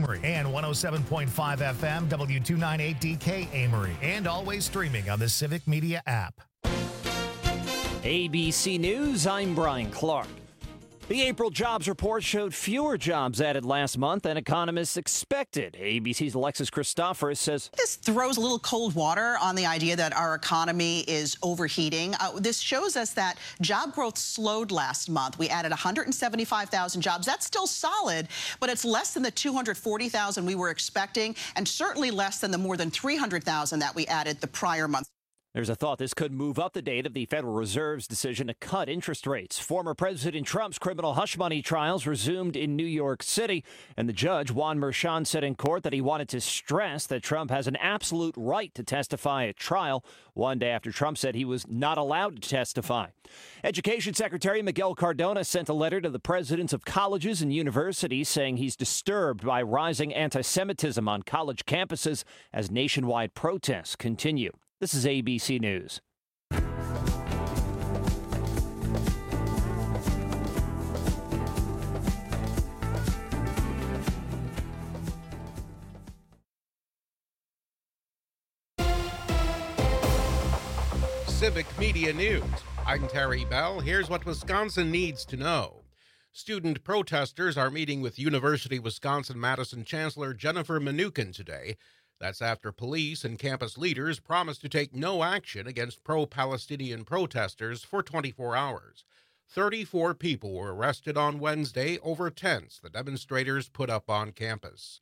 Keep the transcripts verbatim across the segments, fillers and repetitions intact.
Amory, and one oh seven point five F M, W two ninety-eight D K Amory, and always streaming on the Civic Media app. A B C News, I'm Brian Clark. The April jobs report showed fewer jobs added last month than economists expected. A B C's Alexis Christoforous says this throws a little cold water on the idea that our economy is overheating. Uh, this shows us that job growth slowed last month. We added one hundred seventy-five thousand jobs. That's still solid, but it's less than the two hundred forty thousand we were expecting, and certainly less than the more than three hundred thousand that we added the prior month. There's a thought this could move up the date of the Federal Reserve's decision to cut interest rates. Former President Trump's criminal hush money trials resumed in New York City, and the judge, Juan Merchan, said in court that he wanted to stress that Trump has an absolute right to testify at trial, one day after Trump said he was not allowed to testify. Education Secretary Miguel Cardona sent a letter to the presidents of colleges and universities saying he's disturbed by rising anti-Semitism on college campuses as nationwide protests continue. This is A B C News. Civic Media News. I'm Terry Bell. Here's what Wisconsin needs to know. Student protesters are meeting with University of Wisconsin-Madison Chancellor Jennifer Mnookin today. That's after police and campus leaders promised to take no action against pro-Palestinian protesters for twenty-four hours. thirty-four people were arrested on Wednesday over tents the demonstrators put up on campus.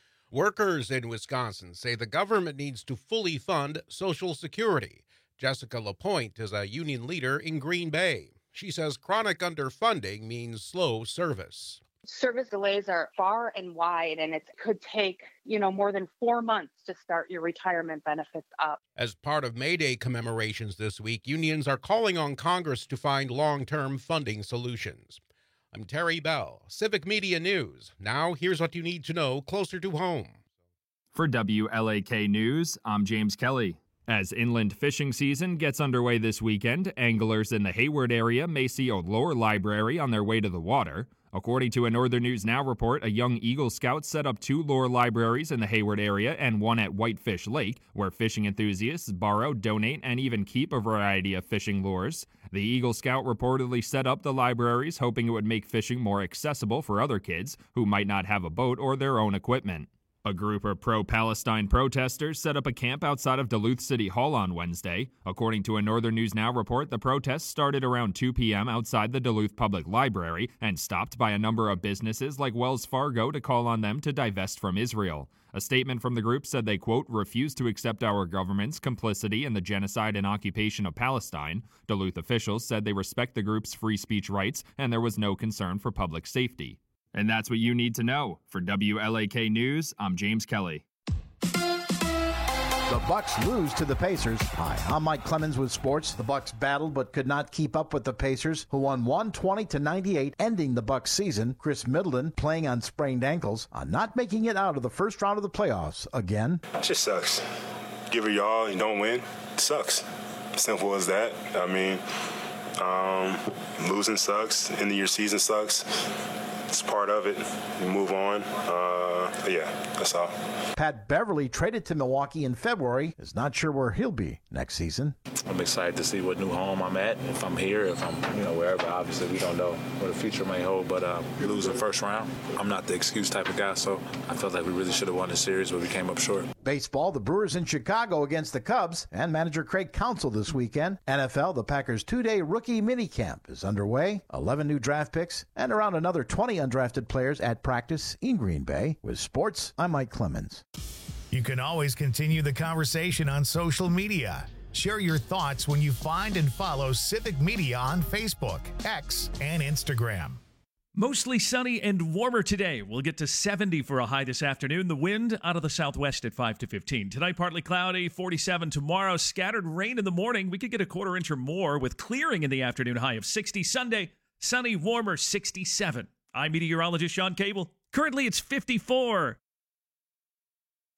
Workers in Wisconsin say the government needs to fully fund Social Security. Jessica LaPointe is a union leader in Green Bay. She says chronic underfunding means slow service. Service delays are far and wide, and it could take, you know, more than four months to start your retirement benefits up. As part of May Day commemorations this week, unions are calling on Congress to find long-term funding solutions. I'm Terry Bell, Civic Media News. Now, here's what you need to know closer to home. For W L A K News, I'm James Kelly. As inland fishing season gets underway this weekend, anglers in the Hayward area may see a lure library on their way to the water. According to a Northern News Now report, a young Eagle Scout set up two lure libraries in the Hayward area and one at Whitefish Lake, where fishing enthusiasts borrow, donate, and even keep a variety of fishing lures. The Eagle Scout reportedly set up the libraries hoping it would make fishing more accessible for other kids who might not have a boat or their own equipment. A group of pro-Palestine protesters set up a camp outside of Duluth City Hall on Wednesday. According to a Northern News Now report, the protests started around two p.m. outside the Duluth Public Library and stopped by a number of businesses like Wells Fargo to call on them to divest from Israel. A statement from the group said they, quote, refuse to accept our government's complicity in the genocide and occupation of Palestine. Duluth officials said they respect the group's free speech rights and there was no concern for public safety. And that's what you need to know. For W L A K News, I'm James Kelly. The Bucks lose to the Pacers. Hi, I'm Mike Clemens with sports. The Bucks battled but could not keep up with the Pacers, who won one twenty to ninety-eight, ending the Bucks season. Chris Middleton, playing on sprained ankles, are not making it out of the first round of the playoffs again. It just sucks. Give it your all and don't win. It sucks. Simple as that. I mean, um, losing sucks. End of your season sucks. It's part of it. You move on. Uh, but yeah, that's all. Pat Beverly, traded to Milwaukee in February, is not sure where he'll be next season. I'm excited to see what new home I'm at. If I'm here, if I'm, you know, wherever. Obviously, we don't know what the future may hold, but uh, losing first round, I'm not the excuse type of guy, so I felt like we really should have won the series, but we came up short. Baseball, the Brewers in Chicago against the Cubs, and manager Craig Counsell this weekend. N F L, the Packers' two-day rookie minicamp is underway. eleven new draft picks and around another twenty undrafted players at practice in Green Bay. With sports, I'm Mike Clemens. You can always continue the conversation on social media. Share your thoughts when you find and follow Civic Media on Facebook, X, and Instagram. Mostly sunny and warmer today. We'll get to seventy for a high this afternoon. The wind out of the southwest at five to fifteen. Tonight, partly cloudy, forty-seven tomorrow. Scattered rain in the morning. We could get a quarter inch or more with clearing in the afternoon, high of sixty. Sunday, sunny, warmer, sixty-seven. I'm meteorologist Sean Cable. Currently, it's fifty-four.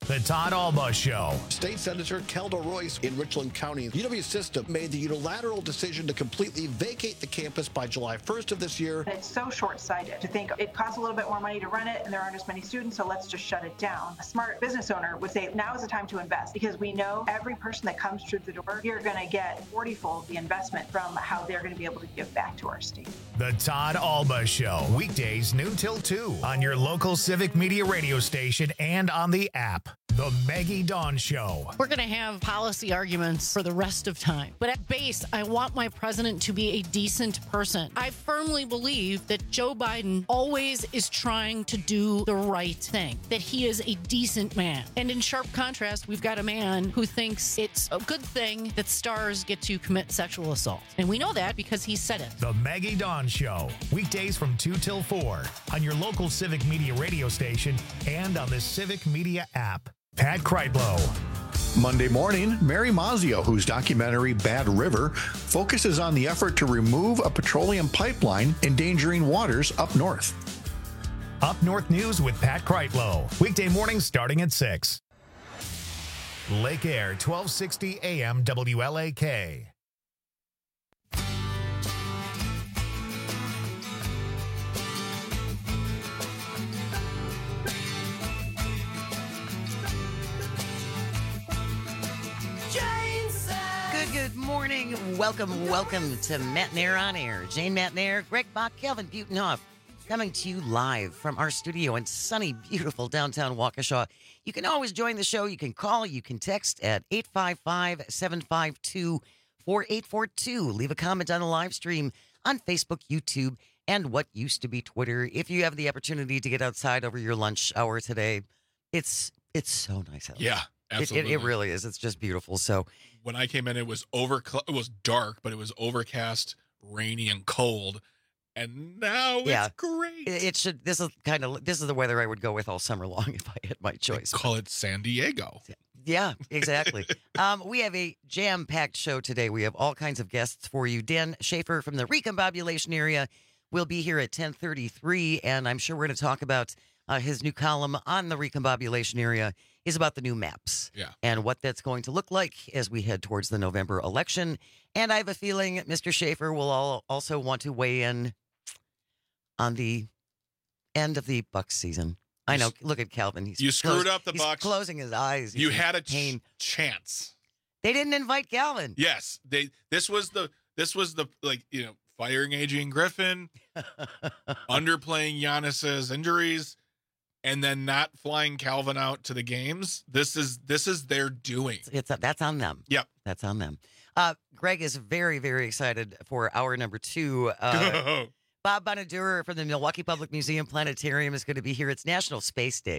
The Todd Alba Show. State Senator Kelda Royce in Richland County. U W System made the unilateral decision to completely vacate the campus by July first of this year. It's so short-sighted to think it costs a little bit more money to run it and there aren't as many students, so let's just shut it down. A smart business owner would say now is the time to invest because we know every person that comes through the door, you're going to get forty-fold the investment from how they're going to be able to give back to our state. The Todd Alba Show. Weekdays noon till two on your local Civic Media radio station and on the app. The Maggie Dawn Show. We're going to have policy arguments for the rest of time. But at base, I want my president to be a decent person. I firmly believe that Joe Biden always is trying to do the right thing, that he is a decent man. And in sharp contrast, we've got a man who thinks it's a good thing that stars get to commit sexual assault. And we know that because he said it. The Maggie Dawn Show. Weekdays from two till four on your local Civic Media radio station and on the Civic Media app. Pat Kreitlow. Monday morning, Mary Mazzio, whose documentary Bad River focuses on the effort to remove a petroleum pipeline endangering waters up north. Up North News with Pat Kreitlow. Weekday mornings starting at six. Lake Air, twelve sixty A M W L A K. Good morning. Welcome, welcome to Matt Nair on Air. Jane Matt Nair, Greg Bach, Kelvin Butenhoff, coming to you live from our studio in sunny, beautiful downtown Waukesha. You can always join the show. You can call, you can text at eight five five, seven five two, four eight four two. Leave a comment on the live stream on Facebook, YouTube, and what used to be Twitter. If you have the opportunity to get outside over your lunch hour today, it's it's so nice out. Yeah, absolutely. It, it, it really is. It's just beautiful. So when I came in, it was over. It was dark, but it was overcast, rainy, and cold. And now yeah, it's great. It, it should. This is kind of this is the weather I would go with all summer long if I had my choice. They call it San Diego. Yeah, exactly. um, we have a jam-packed show today. We have all kinds of guests for you. Dan Schaefer from the Recombobulation area will be here at ten thirty-three, and I'm sure we're going to talk about uh, his new column on the Recombobulation area. Is about the new maps yeah. and what that's going to look like as we head towards the November election. And I have a feeling Mister Schaefer will all also want to weigh in on the end of the Bucs season. I know. Look at Calvin. He's you screwed closed, up the he's Bucs. Closing his eyes. He's you had a ch- chance. They didn't invite Calvin. Yes, they. This was the. This was the like you know firing Adrian Griffin, underplaying Giannis's injuries. And then not flying Calvin out to the games. This is this is their doing. It's, it's that's on them. Yep, that's on them. Uh, Greg is very very excited for hour number two. Uh, Bob Bonadura from the Milwaukee Public Museum Planetarium is going to be here. It's National Space Day,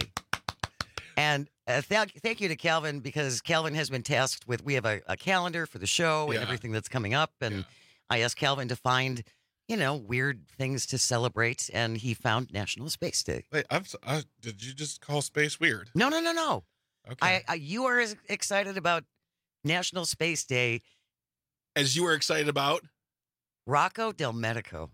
and uh, th- thank you to Calvin because Calvin has been tasked with. We have a, a calendar for the show yeah. and everything that's coming up, and yeah. I asked Calvin to find. You know, weird things to celebrate, and he found National Space Day. Wait, I'm, uh, did you just call space weird? No, no, no, no. Okay. I, I, you are as excited about National Space Day as you were excited about Rocco Del Medico.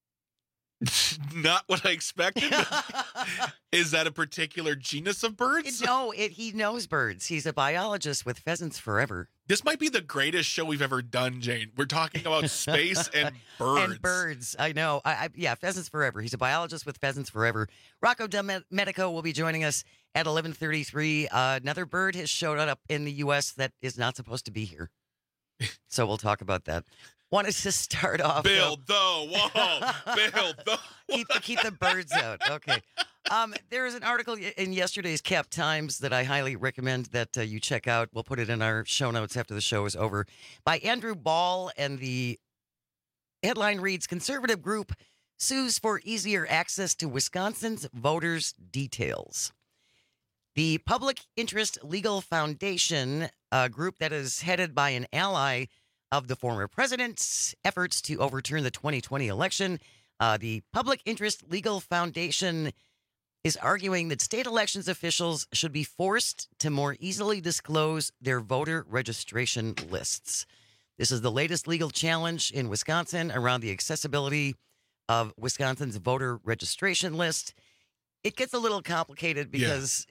Not what I expected. Is that a particular genus of birds? No, it, he knows birds. He's a biologist with Pheasants Forever. This might be the greatest show we've ever done, Jane. We're talking about space and birds. And birds, I know. I, I, yeah, Pheasants Forever. He's a biologist with Pheasants Forever. Rocco Del Medico will be joining us at eleven thirty-three. Uh, another bird has showed up in the U S that is not supposed to be here. So we'll talk about that. Wanted to start off. Build though. the wall. Build the wall. keep, the, keep the birds out. Okay. Um, there is an article in yesterday's Cap Times that I highly recommend that uh, you check out. We'll put it in our show notes after the show is over. By Andrew Ball, and the headline reads, Conservative Group Sues for Easier Access to Wisconsin's Voters' Details. The Public Interest Legal Foundation, a group that is headed by an ally of the former president's efforts to overturn the twenty twenty election, uh, the Public Interest Legal Foundation is arguing that state elections officials should be forced to more easily disclose their voter registration lists. This is the latest legal challenge in Wisconsin around the accessibility of Wisconsin's voter registration list. It gets a little complicated because yeah.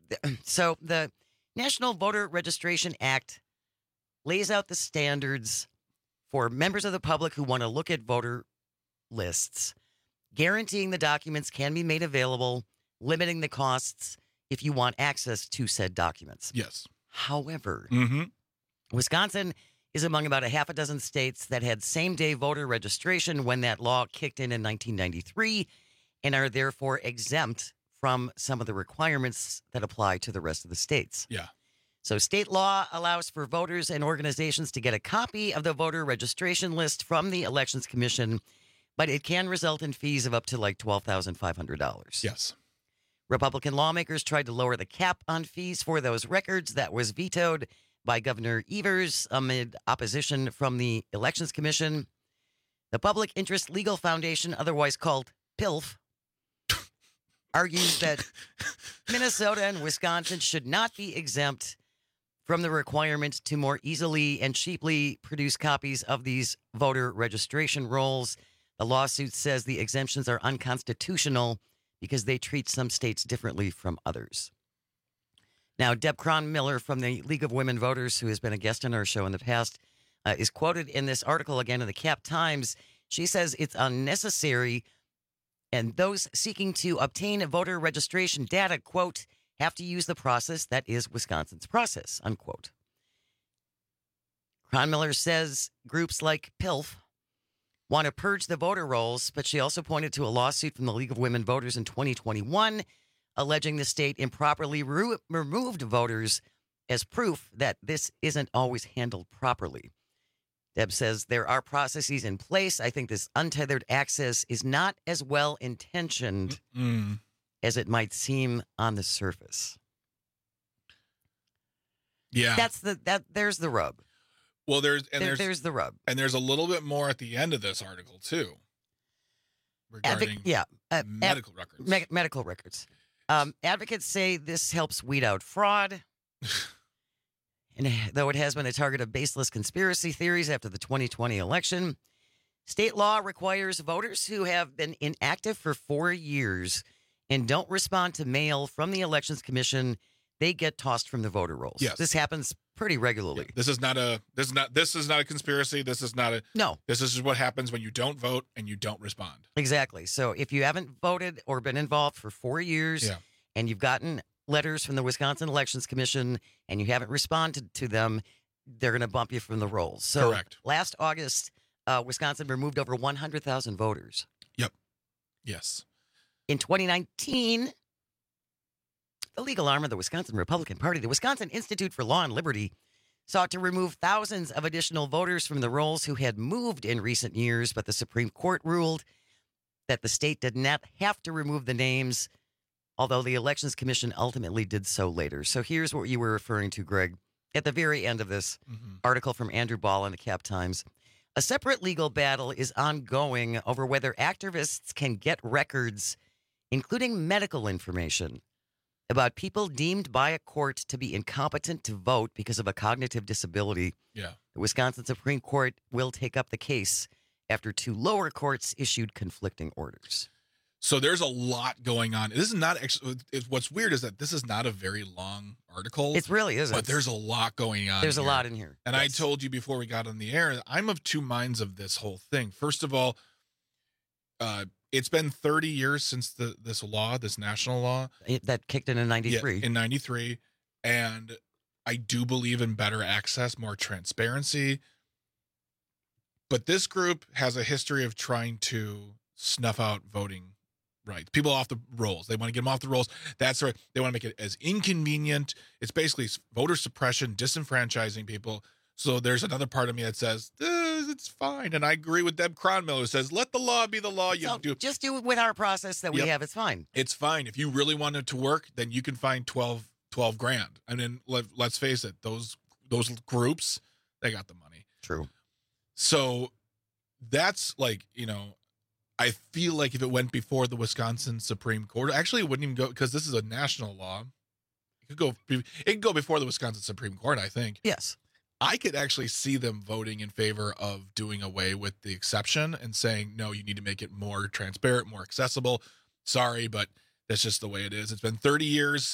So the National Voter Registration Act lays out the standards for members of the public who want to look at voter lists, guaranteeing the documents can be made available, limiting the costs if you want access to said documents. Yes. However, mm-hmm. Wisconsin is among about a half a dozen states that had same-day voter registration when that law kicked in in nineteen ninety-three and are therefore exempt from some of the requirements that apply to the rest of the states. Yeah. So state law allows for voters and organizations to get a copy of the voter registration list from the Elections Commission, but it can result in fees of up to like twelve thousand five hundred dollars. Yes. Republican lawmakers tried to lower the cap on fees for those records. That was vetoed by Governor Evers amid opposition from the Elections Commission. The Public Interest Legal Foundation, otherwise called P I L F, argues that Minnesota and Wisconsin should not be exempt from the requirement to more easily and cheaply produce copies of these voter registration rolls. The lawsuit says the exemptions are unconstitutional because they treat some states differently from others. Now, Deb Cron-Miller from the League of Women Voters, who has been a guest on our show in the past, uh, is quoted in this article again in the Cap Times. She says it's unnecessary, and those seeking to obtain voter registration data, quote, have to use the process that is Wisconsin's process, unquote. Cron-Miller says groups like P I L F want to purge the voter rolls, but she also pointed to a lawsuit from the League of Women Voters in twenty twenty-one alleging the state improperly re- removed voters as proof that this isn't always handled properly. Deb says there are processes in place. I think this untethered access is not as well intentioned Mm-mm. as it might seem on the surface. Yeah. That's the that there's the rub. Well, there's and There- there's there's the rub. and there's a little bit more at the end of this article too, regarding Advoc- yeah, uh, ad- medical records. me- medical records. Um, advocates say this helps weed out fraud. And though it has been a target of baseless conspiracy theories after the twenty twenty election, state law requires voters who have been inactive for four years and don't respond to mail from the Elections Commission, they get tossed from the voter rolls. Yes. This happens pretty regularly. This is not a this is not this is not a conspiracy. This is not a No. This is what happens when you don't vote and you don't respond. Exactly. So if you haven't voted or been involved for four years Yeah. and you've gotten letters from the Wisconsin Elections Commission and you haven't responded to them, they're going to bump you from the rolls. So Correct. last August, uh, Wisconsin removed over one hundred thousand voters. Yep. Yes. In twenty nineteen, the legal arm of the Wisconsin Republican Party, the Wisconsin Institute for Law and Liberty, sought to remove thousands of additional voters from the rolls who had moved in recent years, but the Supreme Court ruled that the state did not have to remove the names, although the Elections Commission ultimately did so later. So here's what you were referring to, Greg, at the very end of this Mhm. article from Andrew Ball in the Cap Times. A separate legal battle is ongoing over whether activists can get records, including medical information, about people deemed by a court to be incompetent to vote because of a cognitive disability. Yeah. The Wisconsin Supreme Court will take up the case after two lower courts issued conflicting orders. So there's a lot going on. This is not actually. It's, what's weird is that this is not a very long article. It really isn't. But there's a lot going on. There's a here. lot in here. And Yes. I told you before we got on the air, I'm of two minds of this whole thing. First of all, uh, it's been thirty years since the this law, this national law, It- that kicked in in ninety-three. Yeah, in ninety-three, and I do believe in better access, more transparency. But this group has a history of trying to snuff out voting rights. People off the rolls. They want to get them off the rolls. That's right. They want to make it as inconvenient. It's basically voter suppression, disenfranchising people. So there's another part of me that says, eh, it's fine. And I agree with Deb Cron-Miller, who says, let the law be the law. You So do just do it with our process that we Yep. have. It's fine. It's fine. If you really want it to work, then you can find twelve, twelve grand. I mean, let, let's face it, those those groups, they got the money. True. So that's like, you know, I feel like if it went before the Wisconsin Supreme Court, actually it wouldn't even go, because this is a national law. It could go it could go before the Wisconsin Supreme Court, I think. Yes. I could actually see them voting in favor of doing away with the exception and saying, no, you need to make it more transparent, more accessible. Sorry, but that's just the way it is. It's been thirty years.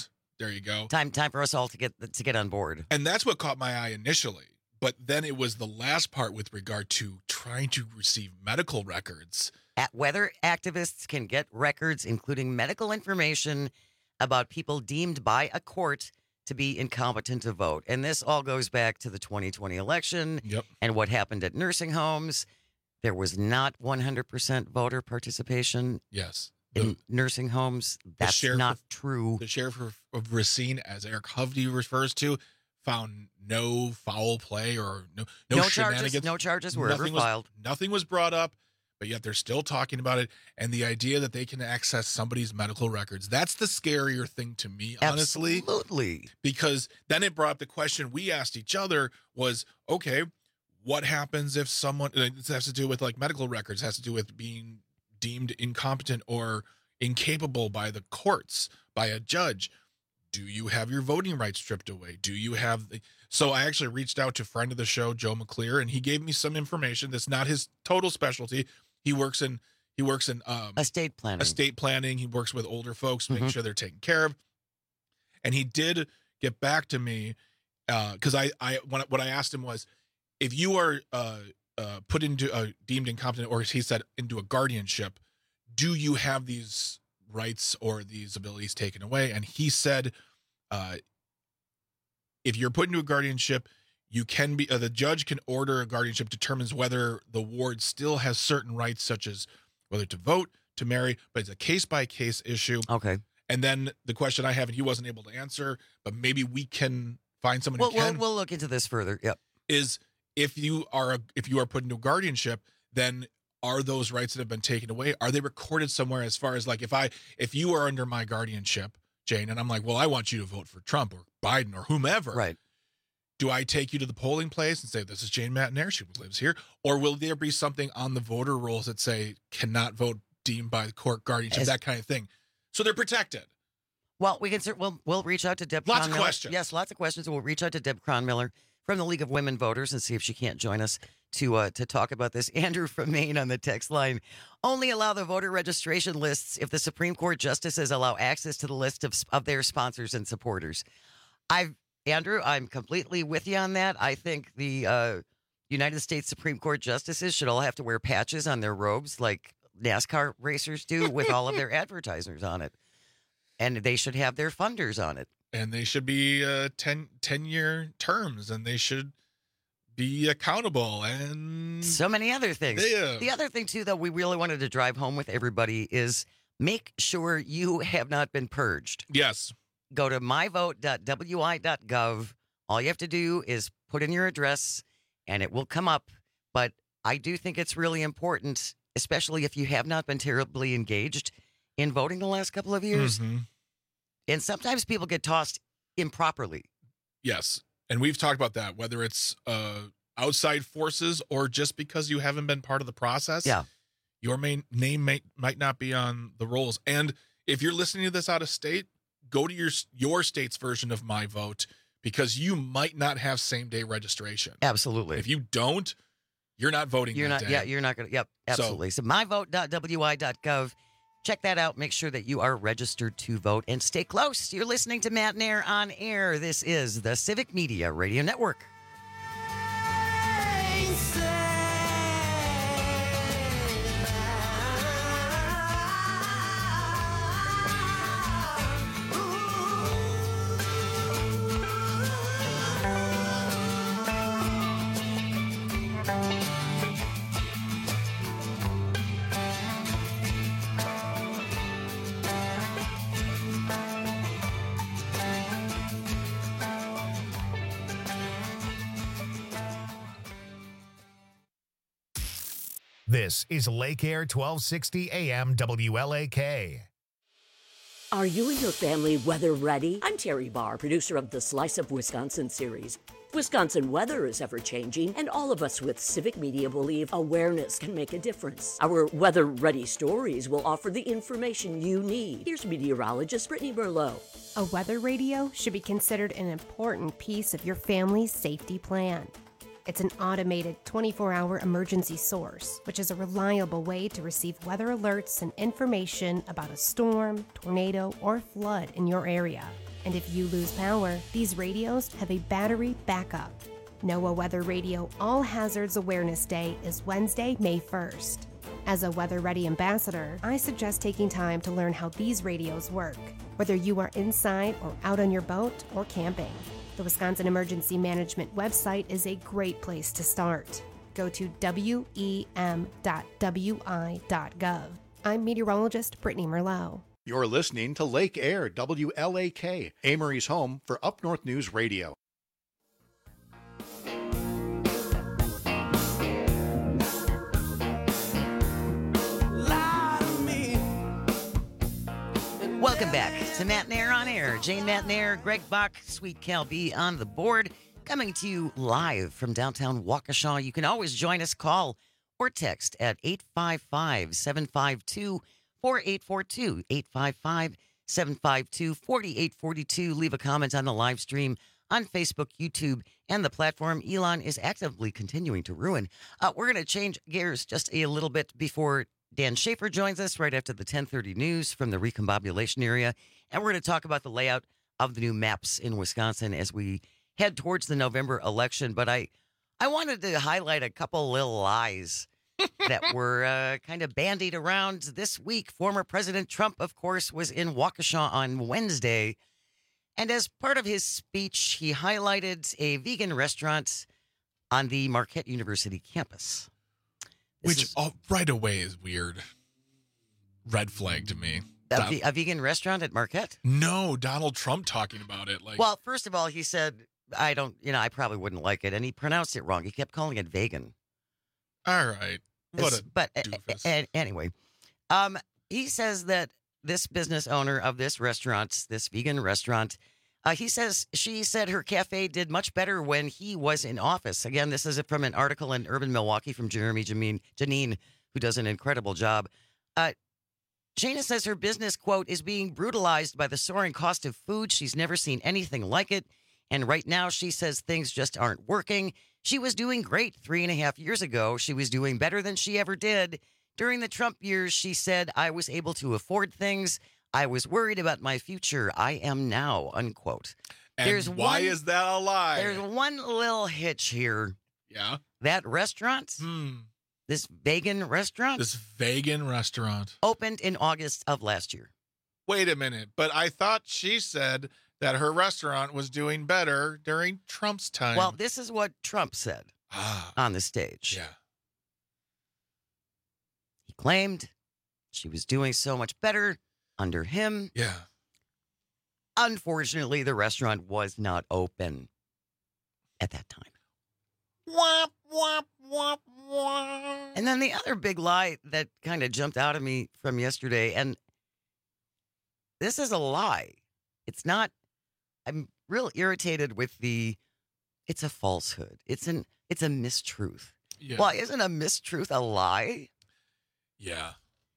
There you go. Time time for us all to get to get on board. And that's what caught my eye initially. But then it was the last part with regard to trying to receive medical records. At weather activists can get records, including medical information about people deemed by a court to be incompetent to vote. And this all goes back to the twenty twenty election yep. and what happened at nursing homes. There was not one hundred percent voter participation. Yes. In nursing homes. That's not of, true. The sheriff of, of Racine, as Eric Hovde refers to, found no foul play or no no, no shenanigans. Charges, no charges were nothing ever was, filed. Nothing was brought up, but yet they're still talking about it. And the idea that they can access somebody's medical records, that's the scarier thing to me, honestly. Absolutely. Because then it brought up the question we asked each other was, okay, what happens if someone, this has to do with like medical records, has to do with being deemed incompetent or incapable by the courts, by a judge. Do you have your voting rights stripped away? Do you have the, so I actually reached out to friend of the show, Joe McClear, and he gave me some information that's not his total specialty. He works in he works in um, estate planning. Estate planning. He works with older folks, Mm-hmm. making sure they're taken care of. And he did get back to me because uh, I I when, what I asked him was, if you are uh, uh, put into a deemed incompetent, or he said into a guardianship, do you have these rights or these abilities taken away? And he said, uh, if you're put into a guardianship, you can be, uh, the judge can order a guardianship, determines whether the ward still has certain rights, such as whether to vote, to marry, but it's a case by case issue. Okay. And then the question I have, and he wasn't able to answer, but maybe we can find someone We'll, who can. we'll, we'll look into this further. Yep. Is if you are, a, if you are put into a guardianship, then are those rights that have been taken away, are they recorded somewhere as far as like, if I, if you are under my guardianship, Jane, and I'm like, well, I want you to vote for Trump or Biden or whomever. Right. Do I take you to the polling place and say, this is Jane Matinair, she lives here? Or will there be something on the voter rolls that say cannot vote, deemed by the court, guardianship, As, that kind of thing? So they're protected. Well, we can, we'll, we'll reach out to Deb Lots Cronmiller. of questions. Yes, lots of questions. We'll reach out to Deb Cronmiller from the League of Women Voters and see if she can't join us to uh, to talk about this. Andrew from Maine on the text line. Only allow the voter registration lists if the Supreme Court justices allow access to the list of, of their sponsors and supporters. I've Andrew, I'm completely with you on that. I think the uh, United States Supreme Court justices should all have to wear patches on their robes like NASCAR racers do with all of their advertisers on it. And they should have their funders on it. And they should be uh, ten, ten-year terms, and they should be accountable, and so many other things. Yeah. The other thing, too, that we really wanted to drive home with everybody is make sure you have not been purged. Yes. Go to my vote dot w i dot gov. All you have to do is put in your address, and it will come up. But I do think it's really important, especially if you have not been terribly engaged in voting the last couple of years. Mm-hmm. And sometimes people get tossed improperly. Yes. And we've talked about that, whether it's uh, outside forces or just because you haven't been part of the process. Yeah. Your main name may, might not be on the rolls. And if you're listening to this out of state, go to your your state's version of My Vote, because you might not have same day registration. Absolutely. If you don't, you're not voting. You're that not. day. Yeah, you're not going to. Yep. Absolutely. So, so my vote dot w i dot gov. Check that out. Make sure that you are registered to vote and stay close. You're listening to Matt Nair on air. This is the Civic Media Radio Network. This is Lake Air twelve sixty A M W L A K. Are you and your family weather ready? I'm Terry Barr, producer of the Slice of Wisconsin series. Wisconsin weather is ever-changing, and all of us with Civic Media believe awareness can make a difference. Our weather-ready stories will offer the information you need. Here's meteorologist Brittany Berlow. A weather radio should be considered an important piece of your family's safety plan. It's an automated twenty-four hour emergency source, which is a reliable way to receive weather alerts and information about a storm, tornado, or flood in your area. And if you lose power, these radios have a battery backup. NOAA Weather Radio All Hazards Awareness Day is Wednesday, May first. As a weather-ready ambassador, I suggest taking time to learn how these radios work, whether you are inside or out on your boat or camping. The Wisconsin Emergency Management website is a great place to start. Go to W E M dot W I dot gov. I'm meteorologist Brittany Merlot. You're listening to Lake Air, W L A K, Amory's home for Up North News Radio. Welcome back to Matt Nair on Air. Jane Matt Nair, Greg Bach, Sweet Cal B on the board, coming to you live from downtown Waukesha. You can always join us, call or text at eight five five, seven five two, four eight four two, eight five five, seven five two, four eight four two. Leave a comment on the live stream on Facebook, YouTube, and the platform Elon is actively continuing to ruin. Uh, we're going to change gears just a little bit before Dan Schaefer joins us right after the ten thirty news from the recombobulation area. And we're going to talk about the layout of the new maps in Wisconsin as we head towards the November election. But I, I wanted to highlight a couple little lies that were uh, kind of bandied around this week. Former President Trump, of course, was in Waukesha on Wednesday. And as part of his speech, he highlighted a vegan restaurant on the Marquette University campus. This Which is, oh, right away is weird. Red flag to me. a, Don- ve- a vegan restaurant at Marquette? no, Donald Trump talking about it. Like, Well, first of all, he said, I don't, you know, I probably wouldn't like it. And he pronounced it wrong. He kept calling it vegan. all right. What a but a- doofus. a- anyway, um, he says that this business owner of this restaurant, this vegan restaurant, uh, he says she said her cafe did much better when he was in office. Again, this is from an article in Urban Milwaukee from Jeremy Janine, Janine who does an incredible job. Uh, Shana says her business, quote, is being brutalized by the soaring cost of food. She's never seen anything like it. And right now, she says things just aren't working. She was doing great three and a half years ago. She was doing better than she ever did. During the Trump years, she said, I was able to afford things. I was worried about my future. I am now, unquote. and there's why one- is that a lie? There's one little hitch here. yeah. That restaurant, Hmm. this vegan restaurant, This vegan restaurant. opened in August of last year. Wait a minute. But I thought she said that her restaurant was doing better during Trump's time. Well, this is what Trump said ah, on the stage. yeah. He claimed she was doing so much better under him. Yeah. Unfortunately, the restaurant was not open at that time. Womp, womp, womp, womp. And then the other big lie that kind of jumped out at me from yesterday, and this is a lie. It's not, I'm real irritated with the, it's a falsehood. It's an, it's a mistruth. Yeah. Well, isn't a mistruth a lie? Yeah.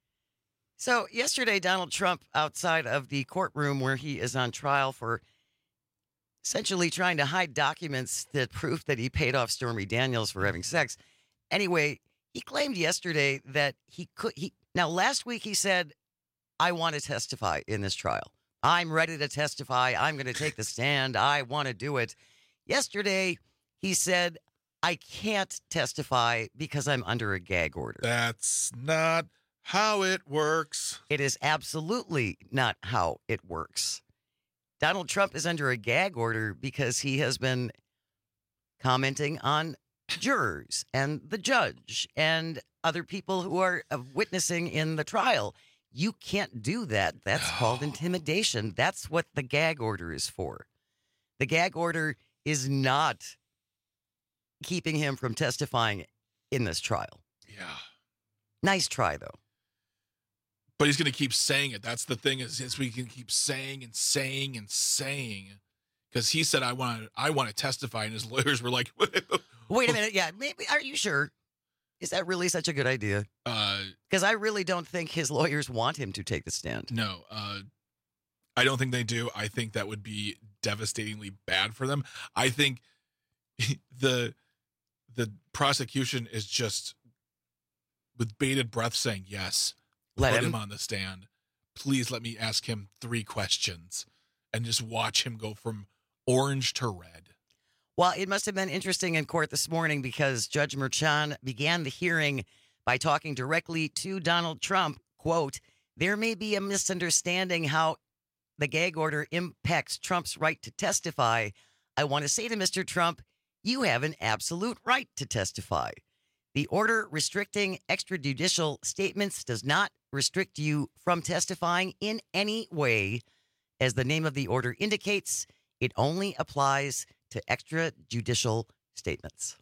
So yesterday, Donald Trump, outside of the courtroom where he is on trial for essentially trying to hide documents that prove that he paid off Stormy Daniels for having sex. Anyway, he claimed yesterday that he could. He now last week he said, "I want to testify in this trial. I'm ready to testify. I'm going to take the stand. I want to do it." Yesterday, he said, "I can't testify because I'm under a gag order." That's not how it works. It is absolutely not how it works. Donald Trump is under a gag order because he has been commenting on jurors and the judge and other people who are uh, witnessing in the trial. You can't do that. That's called intimidation. That's what the gag order is for. The gag order is not keeping him from testifying in this trial. Yeah. Nice try, though. But he's going to keep saying it. That's the thing is, is we can keep saying and saying and saying because he said, I want to, I want to testify. And his lawyers were like, wait a minute. Yeah. Maybe. Are you sure? Is that really such a good idea? Because uh, I really don't think his lawyers want him to take the stand. No, uh, I don't think they do. I think that would be devastatingly bad for them. I think the, the prosecution is just with bated breath saying, yes, Let put him. him on the stand. Please let me ask him three questions. and just watch him go from orange to red. Well, it must have been interesting in court this morning because Judge Merchan began the hearing by talking directly to Donald Trump. Quote, there may be a misunderstanding how the gag order impacts Trump's right to testify. I want to say to Mister Trump, you have an absolute right to testify. The order restricting extrajudicial statements does not restrict you from testifying in any way. As the name of the order indicates, it only applies to extrajudicial statements.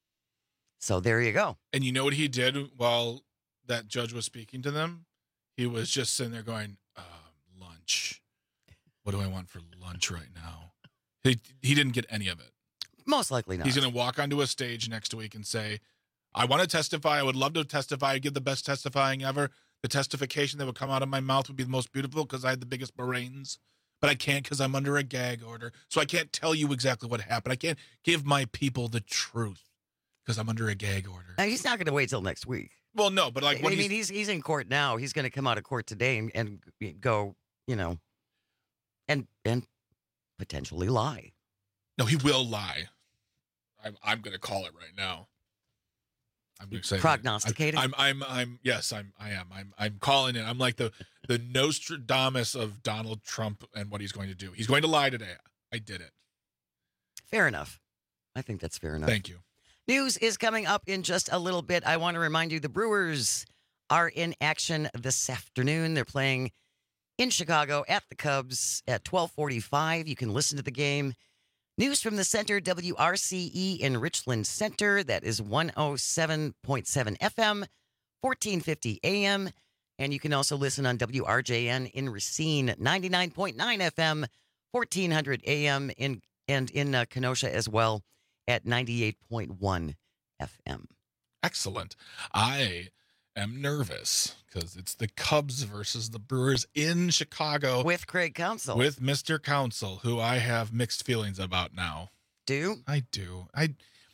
So there you go. And you know what he did while that judge was speaking to them? He was just sitting there going, uh, lunch. What do I want for lunch right now? He, he didn't get any of it. Most likely not. He's going to walk onto a stage next week and say, I want to testify. I would love to testify. I'd give the best testifying ever. The testification that would come out of my mouth would be the most beautiful because I had the biggest brains. But I can't because I'm under a gag order. So I can't tell you exactly what happened. I can't give my people the truth because I'm under a gag order. Now, he's not going to wait till next week. Well, no, but like, I what mean, he's, he's he's in court now. He's going to come out of court today and, and go, you know, and and potentially lie. No, he will lie. I'm I'm going to call it right now. I'm going to say prognosticating. I'm, I'm I'm I'm yes, I'm I am. I'm I'm calling it. I'm like the the Nostradamus of Donald Trump and what he's going to do. He's going to lie today. I did it. Fair enough. I think that's fair enough. Thank you. News is coming up in just a little bit. I want to remind you the Brewers are in action this afternoon. They're playing in Chicago at the Cubs at twelve forty-five. You can listen to the game. News from the center, W R C E in Richland Center. That is one oh seven point seven F M, fourteen fifty A M. And you can also listen on W R J N in Racine, ninety-nine point nine F M, fourteen hundred A M, in, and in uh, Kenosha as well at ninety-eight point one F M. Excellent. I am nervous because it's the Cubs versus the Brewers in Chicago. With Craig Counsell. With Mister Counsell, who I have mixed feelings about now. Do? I do. I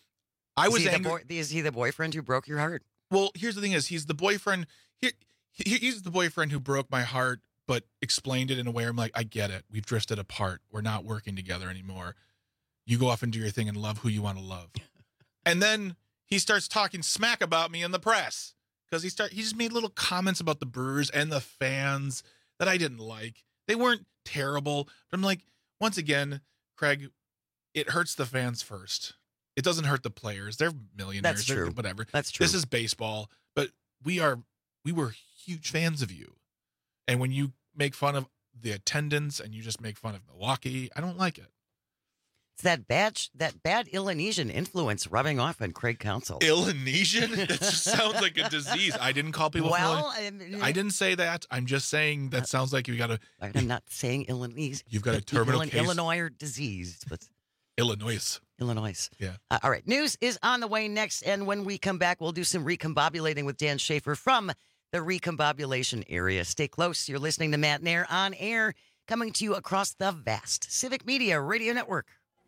I is was he angry. The boy, is he the boyfriend who broke your heart? Well, here's the thing is he's the boyfriend. He, he, he's the boyfriend who broke my heart, but explained it in a way I'm like, I get it. We've drifted apart. We're not working together anymore. You go off and do your thing and love who you want to love. And then he starts talking smack about me in the press. Because he start he just made little comments about the Brewers and the fans that I didn't like. They weren't terrible. But I'm like, once again, Craig, it hurts the fans first. It doesn't hurt the players. They're millionaires. That's true. They're whatever. That's true. This is baseball. But we are we were huge fans of you. And when you make fun of the attendance and you just make fun of Milwaukee, I don't like it. It's that bad, that bad Illonesian influence rubbing off on Craig Counsell. Illonesian? That just sounds like a disease. I didn't call people. Well, Ill- I didn't say that. I'm just saying that sounds like you got a. I'm not saying Illinois. You've got a terminal Illinois, case. Illinois disease, but Illinois. Illinois. Yeah. Uh, all right. News is on the way next, and when we come back, we'll do some recombobulating with Dan Schaefer from the recombobulation area. Stay close. You're listening to Matt Nair on air, coming to you across the vast Civic Media Radio Network.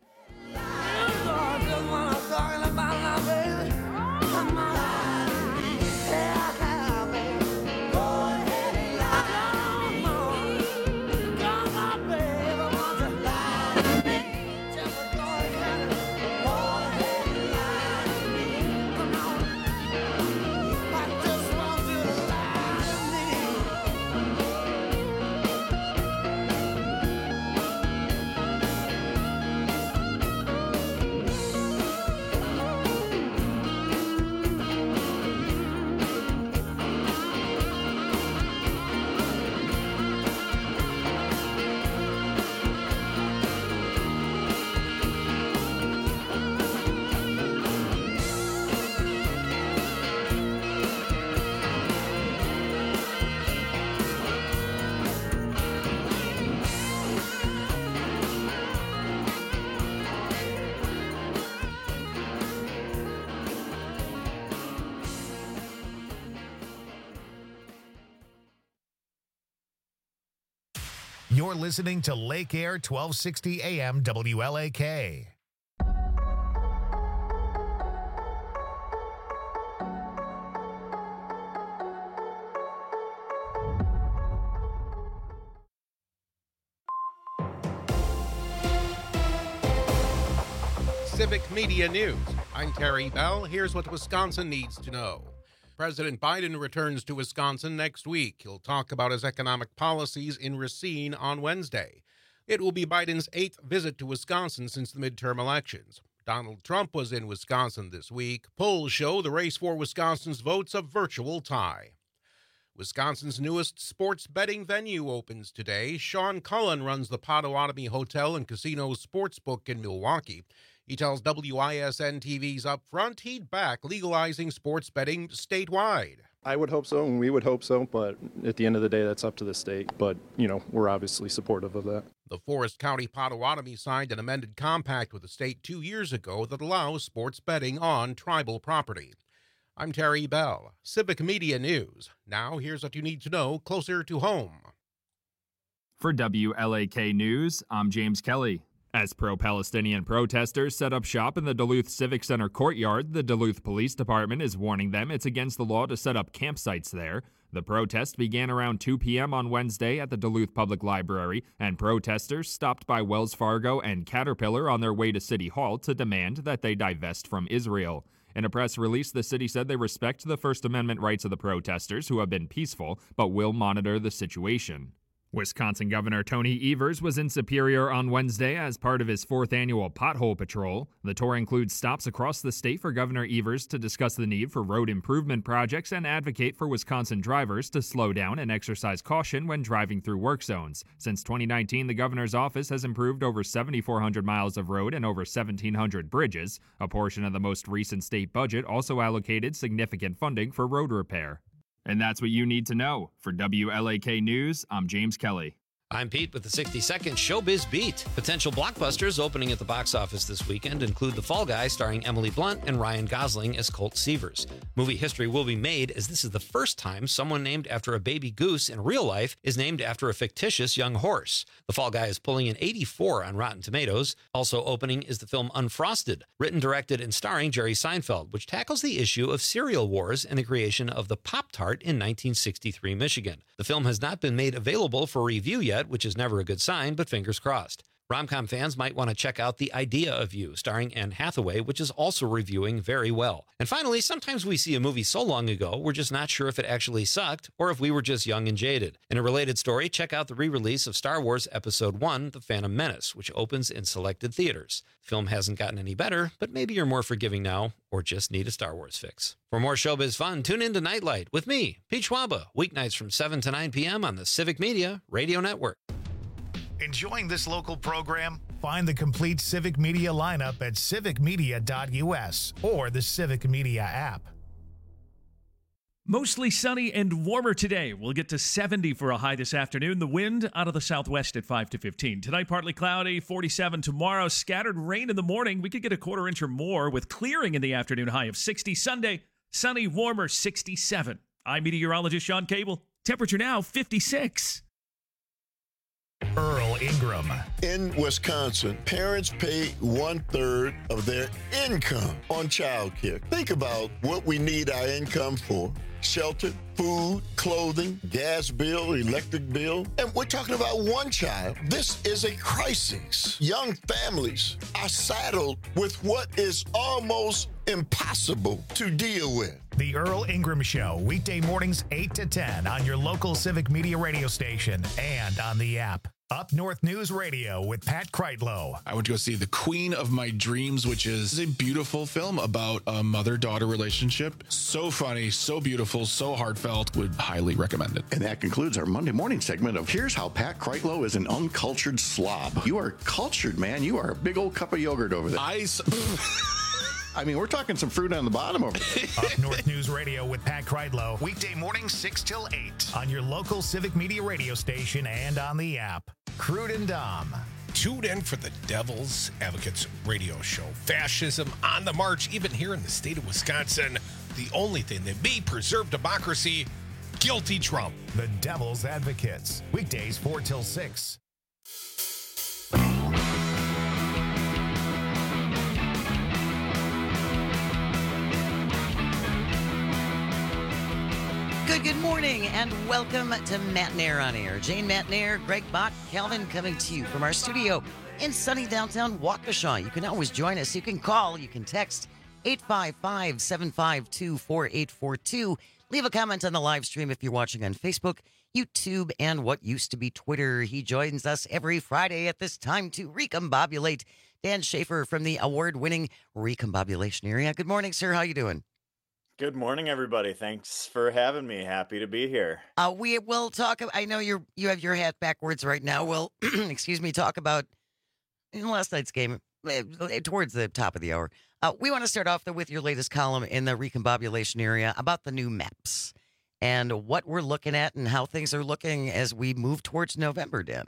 You're listening to Lake Air twelve sixty A M W L A K. Civic Media News. I'm Terry Bell. Here's what Wisconsin needs to know. President Biden returns to Wisconsin next week. He'll talk about his economic policies in Racine on Wednesday. It will be Biden's eighth visit to Wisconsin since the midterm elections. Donald Trump was in Wisconsin this week. Polls show the race for Wisconsin's votes a virtual tie. Wisconsin's newest sports betting venue opens today. Sean Cullen runs the Potawatomi Hotel and Casino Sportsbook in Milwaukee. He tells W I S N T V's Upfront he'd back legalizing sports betting statewide. I would hope so, and we would hope so, but at the end of the day, that's up to the state. But, you know, we're obviously supportive of that. The Forest County Potawatomi signed an amended compact with the state two years ago that allows sports betting on tribal property. I'm Terry Bell, Civic Media News. Now, here's what you need to know closer to home. For W L A K News, I'm James Kelly. As pro-Palestinian protesters set up shop in the Duluth Civic Center courtyard, the Duluth Police Department is warning them it's against the law to set up campsites there. The protest began around two p.m. on Wednesday at the Duluth Public Library, and protesters stopped by Wells Fargo and Caterpillar on their way to City Hall to demand that they divest from Israel. In a press release, the city said they respect the First Amendment rights of the protesters, who have been peaceful, but will monitor the situation. Wisconsin Governor Tony Evers was in Superior on Wednesday as part of his fourth annual Pothole Patrol. The tour includes stops across the state for Governor Evers to discuss the need for road improvement projects and advocate for Wisconsin drivers to slow down and exercise caution when driving through work zones. Since twenty nineteen, the governor's office has improved over seven thousand four hundred miles of road and over seventeen hundred bridges. A portion of the most recent state budget also allocated significant funding for road repair. And that's what you need to know. For W L A K News, I'm James Kelly. I'm Pete with the sixty second Showbiz Beat. Potential blockbusters opening at the box office this weekend include The Fall Guy starring Emily Blunt and Ryan Gosling as Colt Seavers. Movie history will be made as this is the first time someone named after a baby goose in real life is named after a fictitious young horse. The Fall Guy is pulling an eighty-four on Rotten Tomatoes. Also opening is the film Unfrosted, written, directed, and starring Jerry Seinfeld, which tackles the issue of cereal wars and the creation of the Pop-Tart in nineteen sixty-three Michigan. The film has not been made available for review yet, which is never a good sign, but fingers crossed. Rom-com fans might want to check out The Idea of You, starring Anne Hathaway, which is also reviewing very well. And finally, sometimes we see a movie so long ago, we're just not sure if it actually sucked or if we were just young and jaded. In a related story, check out the re-release of Star Wars Episode one, The Phantom Menace, which opens in selected theaters. The film hasn't gotten any better, but maybe you're more forgiving now or just need a Star Wars fix. For more showbiz fun, tune in to Nightlight with me, Pete Schwaba, weeknights from seven to nine p.m. on the Civic Media Radio Network. Enjoying this local program? Find the complete Civic Media lineup at civic media dot u s or the Civic Media app. Mostly sunny and warmer today. We'll get to seventy for a high this afternoon. The wind out of the southwest at five to fifteen. Tonight, partly cloudy, forty-seven tomorrow. Scattered rain in the morning. We could get a quarter inch or more with clearing in the afternoon, high of sixty. Sunday, sunny, warmer, sixty-seven. I'm meteorologist Sean Cable. Temperature now, fifty-six. Earl Ingram. In Wisconsin, parents pay one-third of their income on child care. Think about what we need our income for. Shelter, food, clothing, gas bill, electric bill. And we're talking about one child. This is a crisis. Young families are saddled with what is almost impossible to deal with. The Earl Ingram Show, weekday mornings eight to ten on your local Civic Media radio station and on the app. Up North News Radio with Pat Kreitlow. I went to go see The Queen of My Dreams, which is a beautiful film about a mother-daughter relationship. So funny, so beautiful, so heartfelt. Would highly recommend it. And that concludes our Monday morning segment of Here's How Pat Kreitlow is an Uncultured Slob. You are cultured, man. You are a big old cup of yogurt over there. I... I mean, we're talking some fruit on the bottom over there. Up North News Radio with Pat Kreitlow, weekday mornings six till eight on your local Civic Media radio station and on the app. Crude and Dom. Tune in for the Devil's Advocates radio show. Fascism on the march, even here in the state of Wisconsin. The only thing that may preserve democracy, guilty Trump. The Devil's Advocates, weekdays four till six. Good, good morning, and welcome to Matt Nair on Air. Jane Matt Nair, Greg Bach, Calvin coming to you from our studio in sunny downtown Waukesha. You can always join us. You can call, you can text eight five five, seven five two, four eight four two. Leave a comment on the live stream if you're watching on Facebook, YouTube, and what used to be Twitter. He joins us every Friday at this time to recombobulate. Dan Schaefer from the award-winning Recombobulation Area. Good morning, sir. How you doing? Good morning, everybody. Thanks for having me. Happy to be here. Uh, we will talk. I know you're you have your hat backwards right now. We'll, excuse me, talk about in last night's game uh, towards the top of the hour. Uh, we want to start off though with your latest column in the Recombobulation Area about the new maps and what we're looking at and how things are looking as we move towards November, Dan.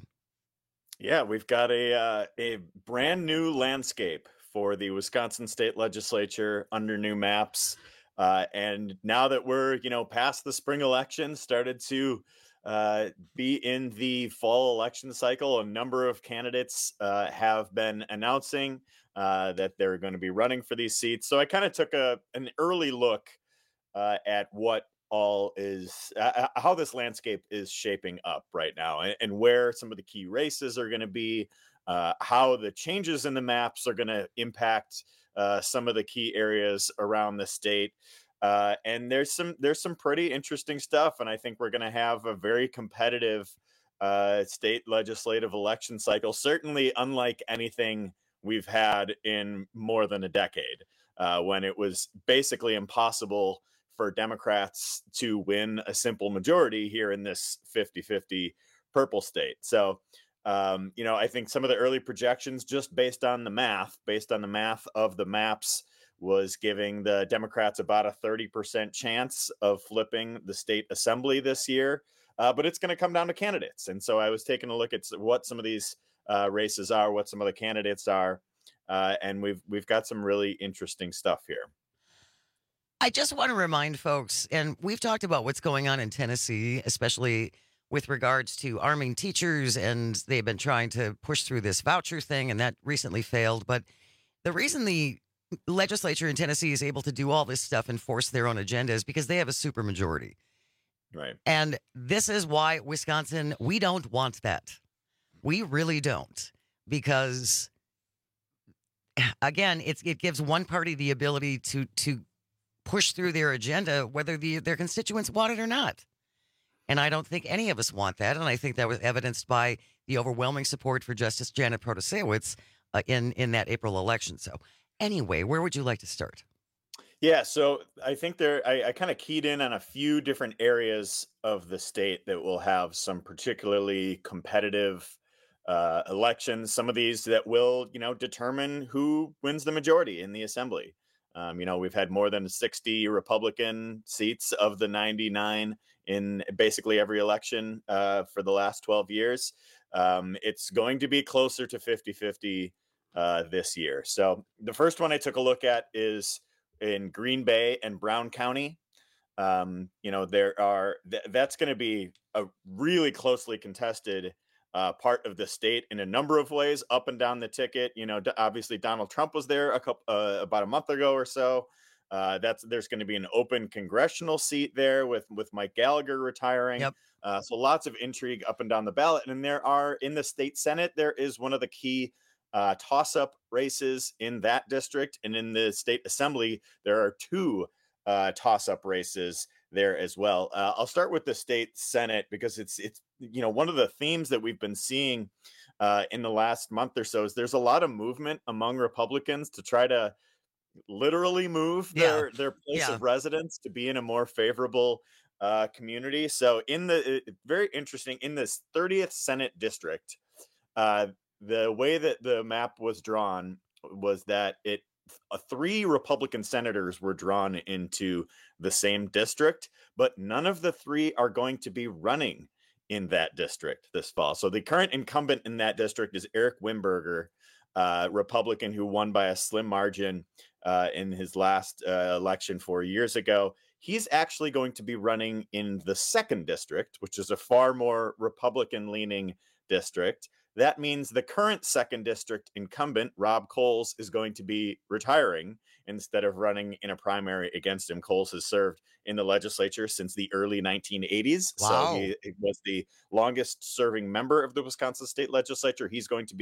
Yeah, we've got a uh, a brand new landscape for the Wisconsin State Legislature under new maps. Uh, and now that we're, you know, past the spring election, started to uh, be in the fall election cycle, a number of candidates uh, have been announcing uh, that they're going to be running for these seats. So I kind of took a an early look uh, at what all is, uh, how this landscape is shaping up right now, and, and where some of the key races are going to be, uh, how the changes in the maps are going to impact Uh, some of the key areas around the state. Uh, and there's some there's some pretty interesting stuff. And I think we're going to have a very competitive uh, state legislative election cycle, certainly unlike anything we've had in more than a decade, uh, when it was basically impossible for Democrats to win a simple majority here in this fifty-fifty purple state. So Um, you know, I think some of the early projections, just based on the math, based on the math of the maps, was giving the Democrats about a thirty percent chance of flipping the state assembly this year. Uh, but it's going to come down to candidates. And so I was taking a look at what some of these uh, races are, what some of the candidates are. Uh, and we've we've got some really interesting stuff here. I just want to remind folks, and we've talked about what's going on in Tennessee, especially with regards to arming teachers, and they've been trying to push through this voucher thing, and that recently failed. But the reason the legislature in Tennessee is able to do all this stuff and force their own agenda is because they have a supermajority. Right. And this is why Wisconsin, we don't want that. We really don't. Because, again, it's, it gives one party the ability to to push through their agenda, whether the, their constituents want it or not. And I don't think any of us want that. And I think that was evidenced by the overwhelming support for Justice Janet Protasiewicz uh, in, in that April election. So anyway, where would you like to start? Yeah, so I think there, I, I kind of keyed in on a few different areas of the state that will have some particularly competitive uh, elections. Some of these that will, you know, determine who wins the majority in the assembly. Um, you know, we've had more than sixty Republican seats of the ninety-nine in basically every election uh, for the last twelve years. Um, it's going to be closer to fifty-fifty uh, this year. So the first one I took a look at is in Green Bay and Brown County. Um, you know, there are th- that's going to be a really closely contested uh, part of the state in a number of ways, up and down the ticket. You know, d- obviously Donald Trump was there a couple uh, about a month ago or so. Uh, that's there's going to be an open congressional seat there with with Mike Gallagher retiring. Yep. Uh, so lots of intrigue up and down the ballot. And there are in the state Senate, there is one of the key uh, toss-up races in that district. And in the state assembly, there are two uh, toss-up races there as well. Uh, I'll start with the state Senate because it's it's you know one of the themes that we've been seeing uh, in the last month or so is there's a lot of movement among Republicans to try to literally move their, Yeah. their place Yeah. of residence to be in a more favorable uh, community. So in the, it- very interesting, in this thirtieth Senate district, uh, the way that the map was drawn was that it, uh, three Republican senators were drawn into the same district, but none of the three are going to be running in that district this fall. So the current incumbent in that district is Eric Wimberger, uh, Republican who won by a slim margin uh, in his last uh, election four years ago. He's actually going to be running in the second district, which is a far more Republican-leaning district. That means the current second district incumbent, Rob Coles, is going to be retiring instead of running in a primary against him. Coles has served in the legislature since the early nineteen eighties. Wow. So he, he was the longest serving member of the Wisconsin State Legislature. He's going to be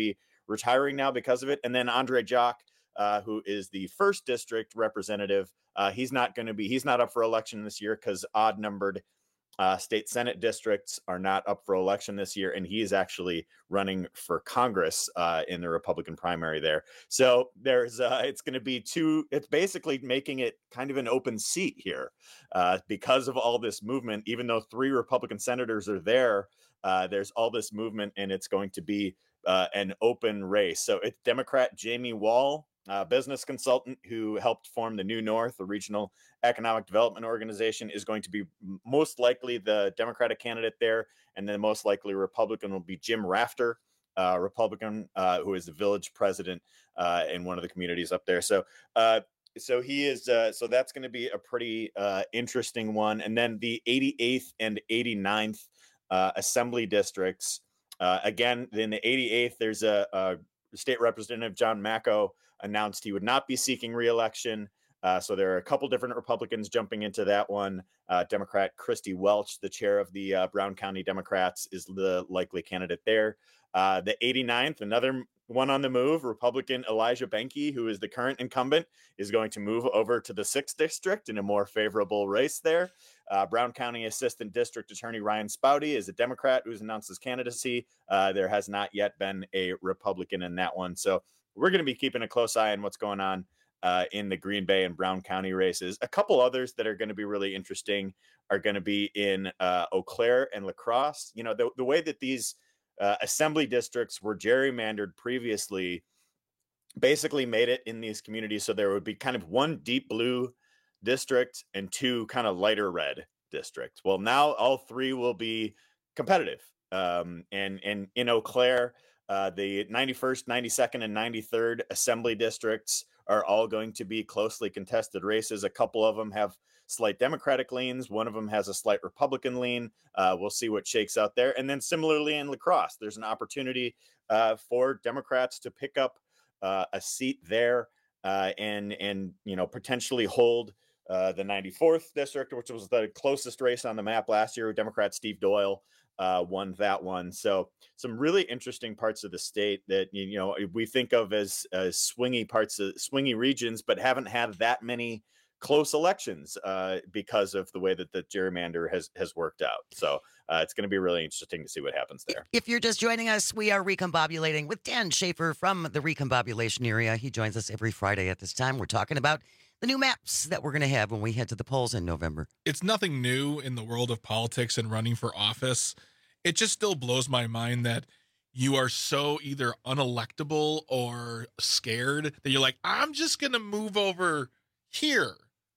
retiring now because of it. And then Andre Jacques, uh, who is the first district representative, uh, he's not going to be, he's not up for election this year because odd numbered uh, state Senate districts are not up for election this year. And he is actually running for Congress uh, in the Republican primary there. So there's, uh, it's going to be two, it's basically making it kind of an open seat here uh, because of all this movement. Even though three Republican senators are there, uh, there's all this movement and it's going to be uh, an open race. So it's Democrat Jamie Wall, Uh, business consultant who helped form the New North, a regional economic development organization, is going to be most likely the Democratic candidate there. And then most likely Republican will be Jim Rafter, uh, Republican, uh, who is the village president uh, in one of the communities up there. So, uh, so he is, uh, so that's going to be a pretty uh, interesting one. And then the eighty-eighth and eighty-ninth uh, assembly districts. Uh, again, in the eighty-eighth, there's a, a State Representative John Macco announced he would not be seeking re-election. Uh, so there are a couple different Republicans jumping into that one. Uh, Democrat Christy Welch, the chair of the uh, Brown County Democrats, is the likely candidate there. Uh, the eighty-ninth, another one on the move, Republican Elijah Behnke, who is the current incumbent, is going to move over to the sixth district in a more favorable race there. Uh, Brown County Assistant District Attorney Ryan Spouty is a Democrat who's announced his candidacy. Uh, there has not yet been a Republican in that one. So we're going to be keeping a close eye on what's going on uh, in the Green Bay and Brown County races. A couple others that are going to be really interesting are going to be in uh, Eau Claire and La Crosse. You know, the, the way that these uh, assembly districts were gerrymandered previously basically made it in these communities so there would be kind of one deep blue district and two kind of lighter red districts. Well, now all three will be competitive. Um, and, and in Eau Claire, uh, the ninety-first, ninety-second, and ninety-third assembly districts are all going to be closely contested races. A couple of them have slight Democratic leans. One of them has a slight Republican lean. Uh, we'll see what shakes out there. And then similarly in La Crosse, there's an opportunity uh, for Democrats to pick up uh, a seat there uh, and, and, you know, potentially hold uh, the ninety-fourth district, which was the closest race on the map last year. Democrat Steve Doyle uh, won that one. So some really interesting parts of the state that, you know, we think of as, as swingy parts of swingy regions, but haven't had that many close elections uh, because of the way that the gerrymander has, has worked out. So uh, it's going to be really interesting to see what happens there. If you're just joining us, we are recombobulating with Dan Schaefer from the recombobulation area. He joins us every Friday at this time. We're talking about the new maps that we're going to have when we head to the polls in November. It's nothing new in the world of politics and running for office. It just still blows my mind that you are so either unelectable or scared that you're like, I'm just going to move over here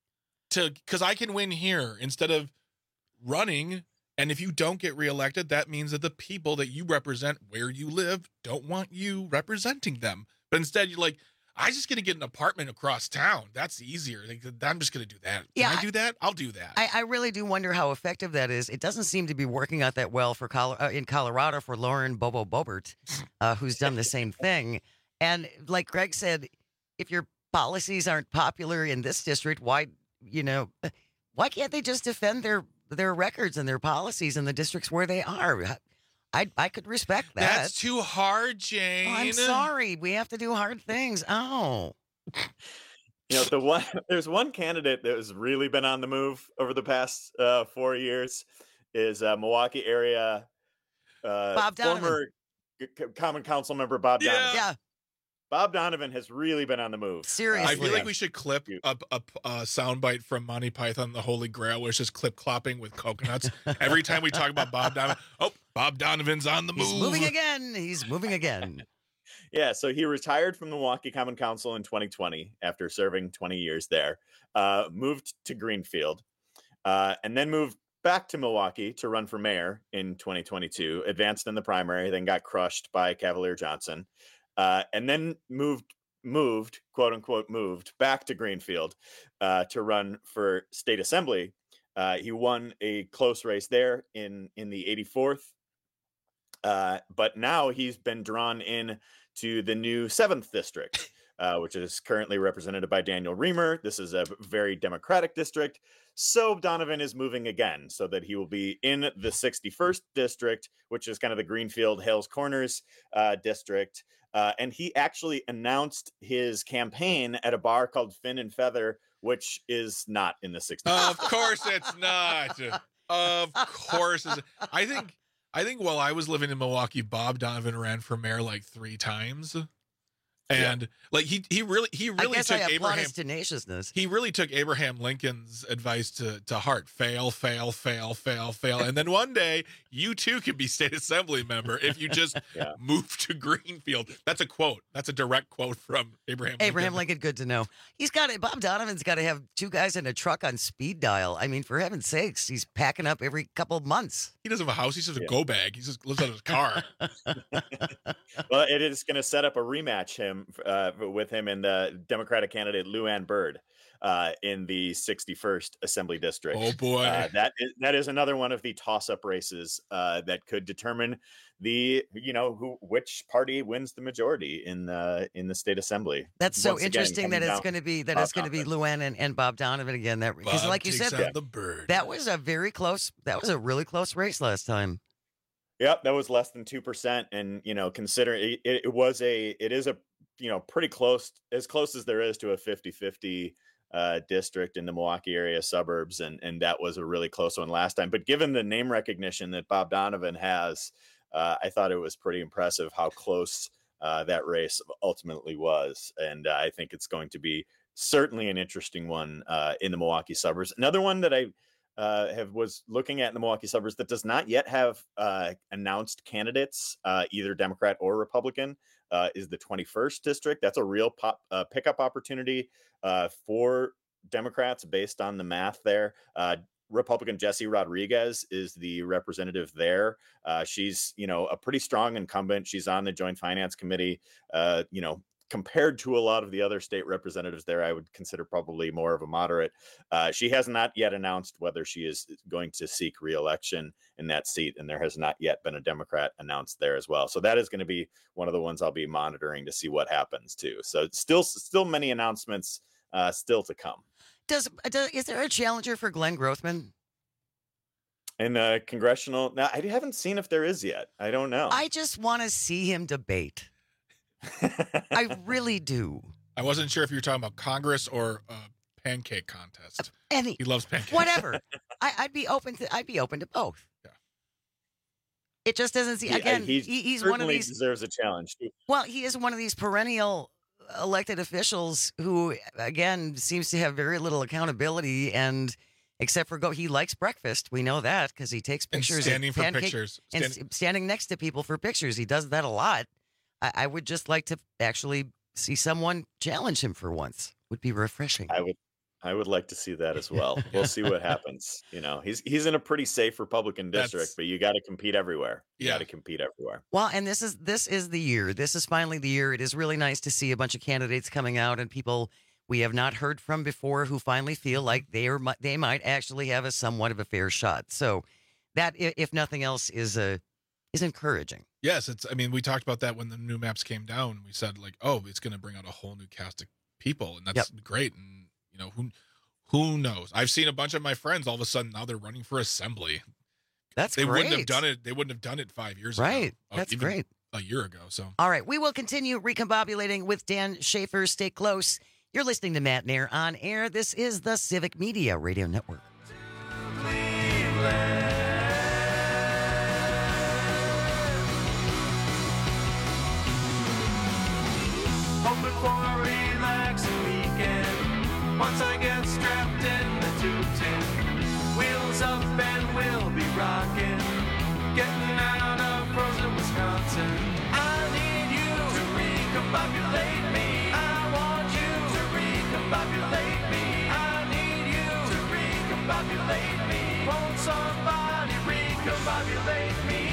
to because I can win here instead of running. And if you don't get reelected, that means that the people that you represent where you live don't want you representing them. But instead, you're like, I'm just going to get an apartment across town. That's easier. Like, I'm just going to do that. Can Yeah, I do that? I'll do that. I, I really do wonder how effective that is. It doesn't seem to be working out that well for Col- uh, in Colorado for Lauren Bobo Boebert, uh, who's done the same thing. And like Greg said, if your policies aren't popular in this district, why, you know, why can't they just defend their their records and their policies in the districts where they are? I I could respect that. That's too hard, Jane. Oh, I'm sorry. We have to do hard things. Oh. You know, the one there's one candidate that has really been on the move over the past uh, four years is uh, Milwaukee area uh, Bob Donovan. former c- c- Common Council member Bob Yeah. Donovan. Yeah. Bob Donovan has really been on the move. Seriously. I feel like we should clip You- a, a, a soundbite from Monty Python, The Holy Grail, where it's just clip clopping with coconuts. Every time we talk about Bob Donovan, oh, Bob Donovan's on the move. He's moving again. He's moving again. Yeah, so he retired from the Milwaukee Common Council in twenty twenty after serving twenty years there, uh, moved to Greenfield, uh, and then moved back to Milwaukee to run for mayor in twenty twenty-two, advanced in the primary, then got crushed by Cavalier Johnson, uh, and then moved, moved, quote unquote, moved back to Greenfield uh, to run for state assembly. Uh, he won a close race there in, in the eighty-fourth. Uh, but now he's been drawn in to the new seventh district, uh, which is currently represented by Daniel Reamer. This is a very Democratic district. So Donovan is moving again so that he will be in the sixty-first district, which is kind of the Greenfield Hales Corners uh, district. Uh, and he actually announced his campaign at a bar called Fin and Feather, which is not in the sixty-first. Of course it's not. Of course. It's, I think I think while I was living in Milwaukee, Bob Donovan ran for mayor like three times. And yeah. like he he really he really I guess took I Abraham his tenaciousness. He really took Abraham Lincoln's advice to to heart. Fail, fail, fail, fail, fail. And then one day you too can be state assembly member if you just yeah. move to Greenfield. That's a quote. That's a direct quote from Abraham Lincoln. Abraham Lincoln, good to know. He's got it. Bob Donovan's got to have two guys in a truck on speed dial. I mean, for heaven's sakes, he's packing up every couple of months. He doesn't have a house. He just has a yeah. go bag. He just lives out of his car. Well, it is going to set up a rematch him uh, with him and the Democratic candidate Lou Ann Bird uh, in the sixty-first Assembly District. Oh boy, uh, that is that is another one of the toss-up races uh, that could determine the you know who which party wins the majority in the in the state assembly. That's so Once interesting again, that it's going to be that Bob it's going to be Lou Ann and, and Bob Donovan again. That because like you said, that, the bird. that was a very close. That was a really close race last time. Yep, that was less than two percent, and you know, considering it, it was a, it is a, you know, pretty close, as close as there is to a fifty-fifty uh, district in the Milwaukee area suburbs, and and that was a really close one last time. But given the name recognition that Bob Donovan has, uh, I thought it was pretty impressive how close uh, that race ultimately was, and uh, I think it's going to be certainly an interesting one uh, in the Milwaukee suburbs. Another one that I. Uh, have was looking at in the Milwaukee suburbs that does not yet have uh, announced candidates, uh, either Democrat or Republican, uh, is the twenty-first district. That's a real pop, uh, pickup opportunity uh, for Democrats based on the math there. Uh, Republican Jessie Rodriguez is the representative there. Uh, she's, you know, a pretty strong incumbent. She's on the Joint Finance Committee, uh, you know, compared to a lot of the other state representatives there, I would consider probably more of a moderate. Uh, she has not yet announced whether she is going to seek re-election in that seat, and there has not yet been a Democrat announced there as well. So that is going to be one of the ones I'll be monitoring to see what happens too. So still, still many announcements uh, still to come. Does, does is there a challenger for Glenn Grothman? In uh, congressional? Now, I haven't seen if there is yet. I don't know. I just want to see him debate. I really do. I wasn't sure if you were talking about Congress or a pancake contest. Any, he loves pancakes. Whatever. I, I'd be open to. I'd be open to both. Yeah. It just doesn't see he, again. He, he, he's certainly one of these. Deserves a challenge. Well, he is one of these perennial elected officials who, again, seems to have very little accountability and. Except for go, he likes breakfast. We know that because he takes pictures. And standing for pancake, pictures. And Stand- standing next to people for pictures. He does that a lot. I, I would just like to actually see someone challenge him for once. Would be refreshing. I would, I would like to see that as well. We'll see what happens. You know, he's he's in a pretty safe Republican district, That's, but you got to compete everywhere. You yeah. got to compete everywhere. Well, and this is this is the year. This is finally the year. It is really nice to see a bunch of candidates coming out and people we have not heard from before who finally feel like they are they might actually have a somewhat of a fair shot. So that, if nothing else, is a is encouraging. Yes, it's. I mean, we talked about that when the new maps came down. We said like, oh, it's going to bring out a whole new cast of people, and that's yep. great. And you know, who who knows? I've seen a bunch of my friends all of a sudden now they're running for assembly. That's they great. wouldn't have done it. They wouldn't have done it five years right. ago. Right. That's even great. A year ago. So all right, we will continue recombobulating with Dan Schaefer. Stay close. You're listening to Matt Nair on air. This is the Civic Media Radio Network. Hoping for a relaxing weekend. Once I get strapped in the two ten, wheels up and we'll be rocking. Getting out of frozen Wisconsin. I need you to recombobulate me. I want you to recombobulate me. I need you to recombobulate me. Won't somebody recombobulate me?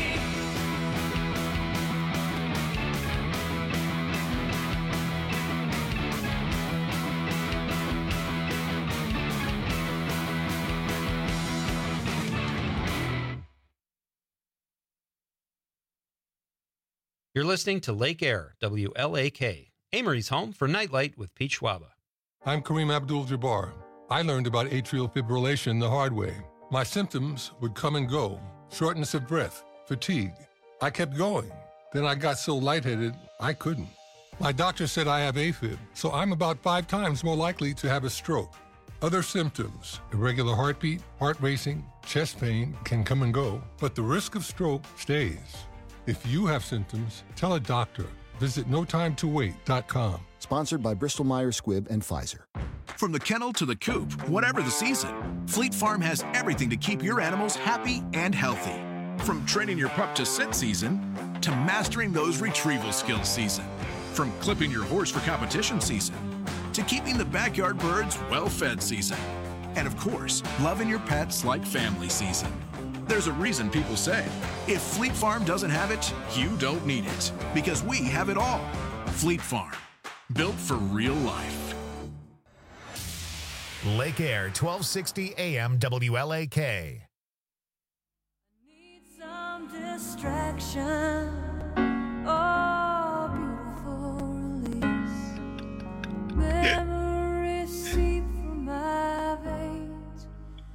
You're listening to Lake Air, W L A K, Amory's home for Nightlight with Pete Schwaba. I'm Kareem Abdul-Jabbar. I learned about atrial fibrillation the hard way. My symptoms would come and go. Shortness of breath, fatigue. I kept going. Then I got so lightheaded, I couldn't. My doctor said I have AFib, so I'm about five times more likely to have a stroke. Other symptoms, irregular heartbeat, heart racing, chest pain can come and go, but the risk of stroke stays. If you have symptoms, tell a doctor. Visit no time to wait dot com. Sponsored by Bristol Myers Squibb and Pfizer. From the kennel to the coop, whatever the season, Fleet Farm has everything to keep your animals happy and healthy. From training your pup to sit season to mastering those retrieval skills season. From clipping your horse for competition season to keeping the backyard birds well-fed season. And of course, loving your pets like family season. There's a reason people say, if Fleet Farm doesn't have it, you don't need it. Because we have it all. Fleet Farm, built for real life. Lake Air, twelve sixty A M W L A K. Some distraction. Oh, beautiful release. Memories seep from my veins.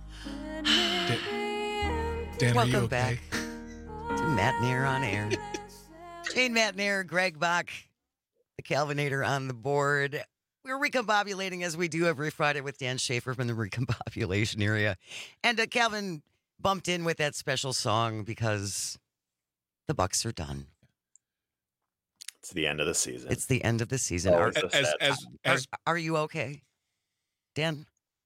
Dan, are you Welcome okay? back to Matt Nair on Air. Jane Matt Nair, Greg Bach, the Calvinator on the board. We're recombobulating as we do every Friday with Dan Schaefer from the recombobulation area. And uh, Calvin bumped in with that special song because the Bucks are done. It's the end of the season. It's the end of the season. Oh, Are, it's a As sad as time. as are, are you okay, Dan?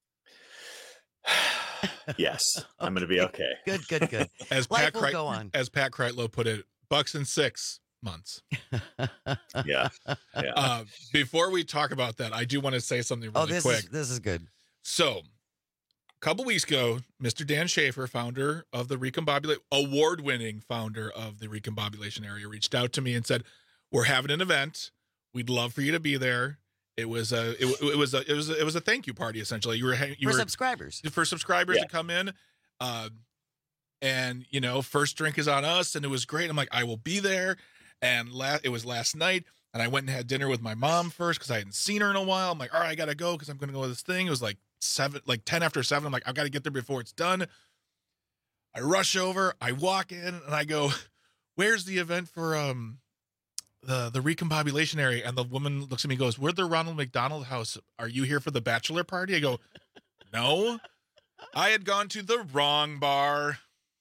Yes, I'm going to be okay. Good, good, good. as Life Pat will Kreit- go on. as Pat Kreitlow put it, Bucks in six months. Yeah. yeah. Uh, before we talk about that, I do want to say something really oh, this quick. is this is good. So, a couple weeks ago, Mister Dan Schaefer, founder of the Recombobulate, award-winning founder of the Recombobulation area, reached out to me and said, "We're having an event. We'd love for you to be there." It was a it, it was a it was a, it was a thank you party essentially. You were you For were subscribers. for subscribers Yeah. to come in, uh, and you know, first drink is on us, and it was great. I'm like, I will be there, and la- it was last night, and I went and had dinner with my mom first because I hadn't seen her in a while. I'm like, all right, I gotta go because I'm gonna go to this thing. It was like seven, like ten after seven. I'm like, I've got to get there before it's done. I rush over, I walk in, and I go, "Where's the event for um the the recombobulation area?" And the woman looks at me and goes, "We're the Ronald McDonald House. Are you here for the bachelor party?" I go, "No, I had gone to the wrong bar."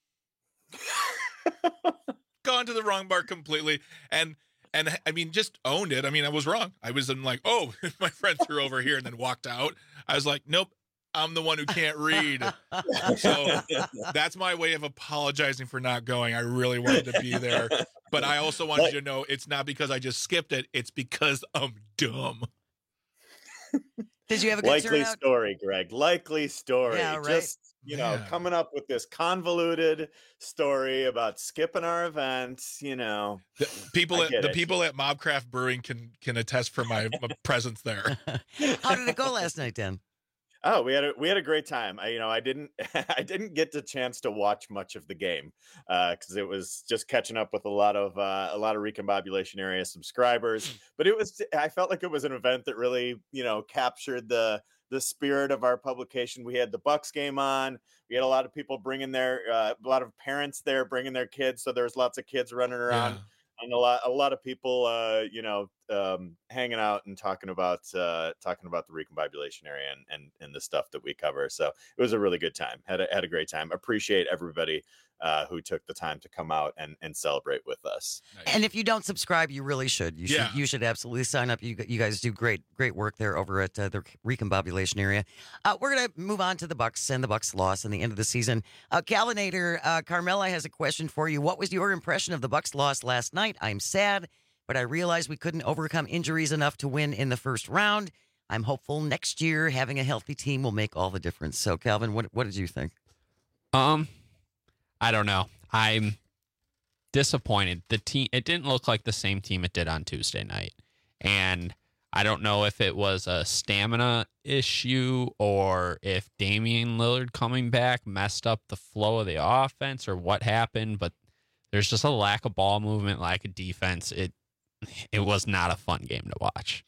Gone to the wrong bar completely. And and I mean, just owned it. I mean, I was wrong. I was in like, oh, my friends are over here, and then walked out. I was like, nope, I'm the one who can't read. So that's my way of apologizing for not going. I really wanted to be there. But I also wanted you to know it's not because I just skipped it. It's because I'm dumb. Did you have a good Likely turnout? story, Greg. Likely story. Yeah, right? Just, you know, Man. coming up with this convoluted story about skipping our event, you know. The people I at get the it. people at Mobcraft Brewing can can attest for my, my presence there. How did it go last night, Dan? Oh, we had a we had a great time. I, you know, I didn't I didn't get the chance to watch much of the game because it was just catching up with a lot of uh, a lot of recombobulation area subscribers. But it was I felt like it was an event that really, you know, captured the the spirit of our publication. We had the Bucks game on. We had a lot of people bringing their uh, a lot of parents there bringing their kids. So there was lots of kids running around. Yeah. And a lot, a lot of people, uh, you know, um, hanging out and talking about, uh, talking about the recombobulation area and, and and the stuff that we cover. So it was a really good time. Had a, had a great time. Appreciate everybody uh, who took the time to come out and, and celebrate with us. And if you don't subscribe, you really should. You should. Yeah. You should absolutely sign up. You you guys do great great work there over at uh, the recombobulation area. Uh, we're gonna move on to the Bucks and the Bucks loss and the end of the season. Uh, Calvinator, uh, Carmela has a question for you. What was your impression of the Bucks loss last night? I'm sad, but I realized we couldn't overcome injuries enough to win in the first round. I'm hopeful next year having a healthy team will make all the difference. So, Calvin, what what did you think? Um, I don't know. I'm disappointed. The team, it didn't look like the same team it did on Tuesday night. And I don't know if it was a stamina issue or if Damian Lillard coming back messed up the flow of the offense or what happened, but there's just a lack of ball movement, lack of defense. It it was not a fun game to watch.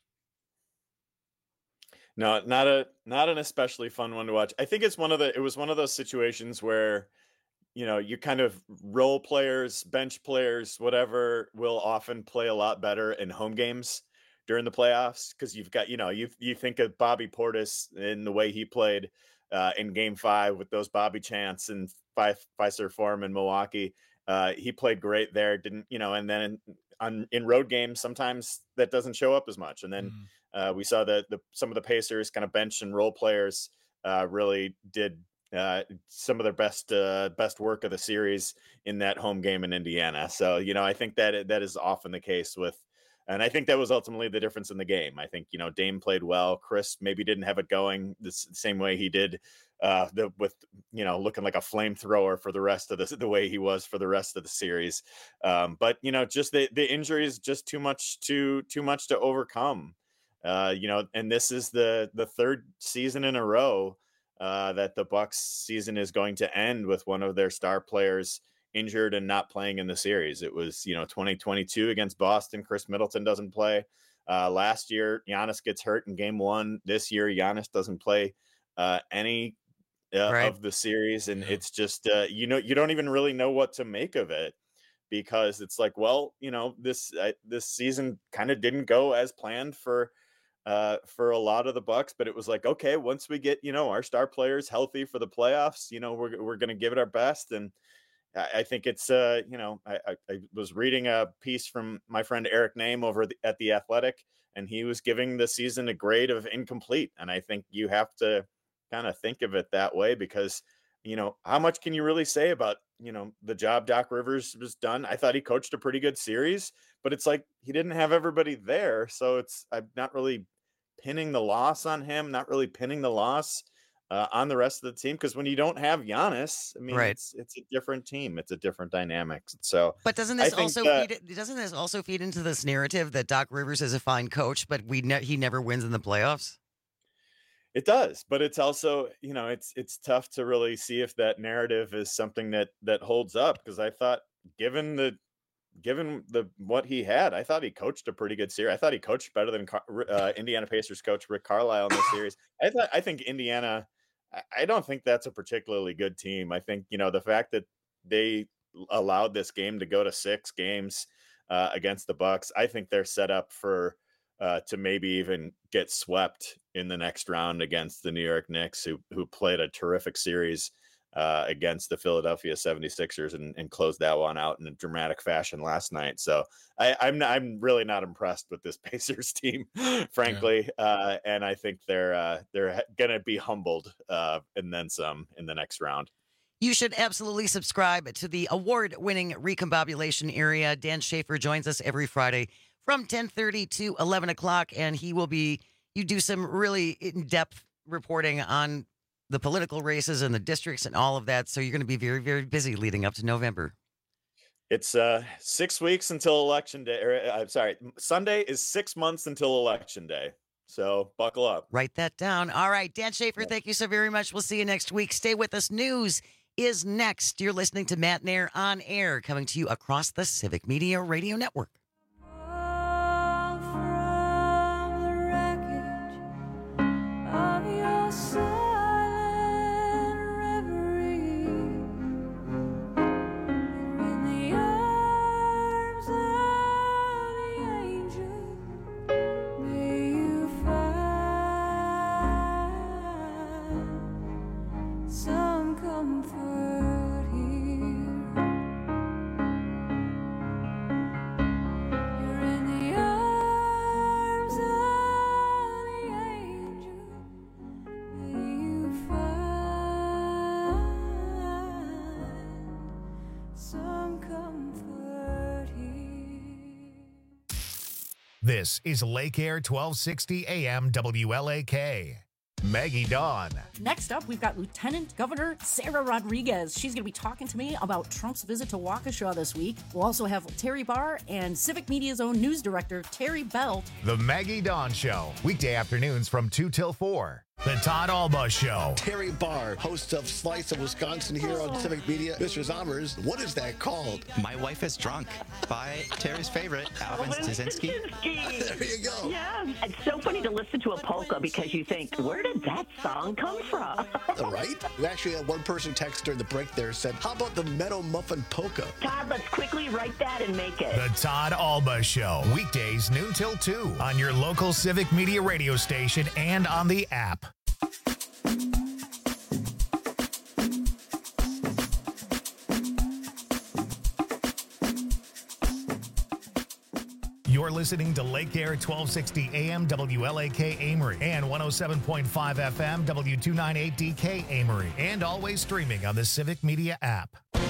No, not a not an especially fun one to watch. I think it's one of the it was one of those situations where, you know, you kind of role players, bench players, whatever, will often play a lot better in home games during the playoffs because you've got, you know, you you think of Bobby Portis in the way he played uh, in Game Five with those Bobby chants and Fiserv Forum in Milwaukee. Uh, he played great there, didn't you know? And then in, on in road games, sometimes that doesn't show up as much. And then mm. uh, we saw that the some of the Pacers kind of bench and role players uh, really did. Uh, some of their best uh, best work of the series in that home game in Indiana. So, you know, I think that that is often the case with, and I think that was ultimately the difference in the game. I think, you know, Dame played well. Chris maybe didn't have it going the same way he did uh, the, with, you know, looking like a flamethrower for the rest of the, the way he was for the rest of the series. Um, but, you know, just the, the injury is just too much to too much to overcome, uh, you know, and this is the the third season in a row Uh, that the Bucks season is going to end with one of their star players injured and not playing in the series. It was, you know, twenty twenty-two against Boston. Chris Middleton doesn't play. Uh, last year, Giannis gets hurt in game one. This year, Giannis doesn't play uh, any uh, right. of the series. And it's just, uh, you know, you don't even really know what to make of it because it's like, well, you know, this, uh, this season kind of didn't go as planned for uh for a lot of the Bucks, but it was like, okay, once we get, you know, our star players healthy for the playoffs, you know, we're we're going to give it our best. And I, I think it's uh you know, I, I I was reading a piece from my friend Eric Name over the, at the Athletic, and he was giving the season a grade of incomplete. And I think you have to kind of think of it that way because, you know, how much can you really say about, you know, the job Doc Rivers was done? I thought he coached a pretty good series, but it's like he didn't have everybody there, so it's I'm not really pinning the loss on him, not really pinning the loss uh, on the rest of the team. Because when you don't have Giannis, I mean, right. it's it's a different team. It's a different dynamic. So, but doesn't this also that, feed, doesn't this also feed into this narrative that Doc Rivers is a fine coach, but we ne- he never wins in the playoffs? It does, but it's also, you know, it's it's tough to really see if that narrative is something that that holds up. Because I thought, given the Given the what he had, I thought he coached a pretty good series. I thought he coached better than uh, Indiana Pacers coach Rick Carlisle in this series. I thought I think Indiana. I don't think that's a particularly good team. I think, you know, the fact that they allowed this game to go to six games uh, against the Bucks, I think they're set up for uh, to maybe even get swept in the next round against the New York Knicks, who who played a terrific series Uh, against the Philadelphia seventy-sixers and, and closed that one out in a dramatic fashion last night. So I, I'm not, I'm really not impressed with this Pacers team, frankly. Yeah. Uh, and I think they're uh, they're going to be humbled uh, and then some in the next round. You should absolutely subscribe to the award-winning Recombobulation Area. Dan Schaefer joins us every Friday from ten thirty to eleven o'clock, and he will be. You do some really in-depth reporting on the political races and the districts and all of that. So you're going to be very, very busy leading up to November. It's uh, six weeks until election day. Or, I'm sorry, Sunday is six months until election day. So buckle up. Write that down. All right, Dan Schaefer, yeah. Thank you so very much. We'll see you next week. Stay with us. News is next. You're listening to Matt Nair on Air, coming to you across the Civic Media Radio Network. This is Lake Air twelve sixty A M W L A K. Maggie Dawn. Next up, we've got Lieutenant Governor Sarah Rodriguez. She's going to be talking to me about Trump's visit to Waukesha this week. We'll also have Terry Barr and Civic Media's own news director, Terry Belt. The Maggie Dawn Show, weekday afternoons from two till four. The Todd Alba Show. Terry Barr, host of Slice of Wisconsin here on Civic Media. Mister Zommers, what is that called? My Wife is Drunk by Terry's favorite, Alvin Staszynski. There you go. Yeah, it's so funny to listen to a polka because you think, where did that song come from? Right? We actually had one person text during the break there said, how about the Meadow Muffin Polka? Todd, let's quickly write that and make it. The Todd Alba Show. Weekdays noon till two on your local Civic Media radio station and on the app. You're listening to Lake Air twelve sixty A M W L A K Amory and one oh seven point five F M W two ninety-eight D K Amory, and always streaming on the Civic Media app.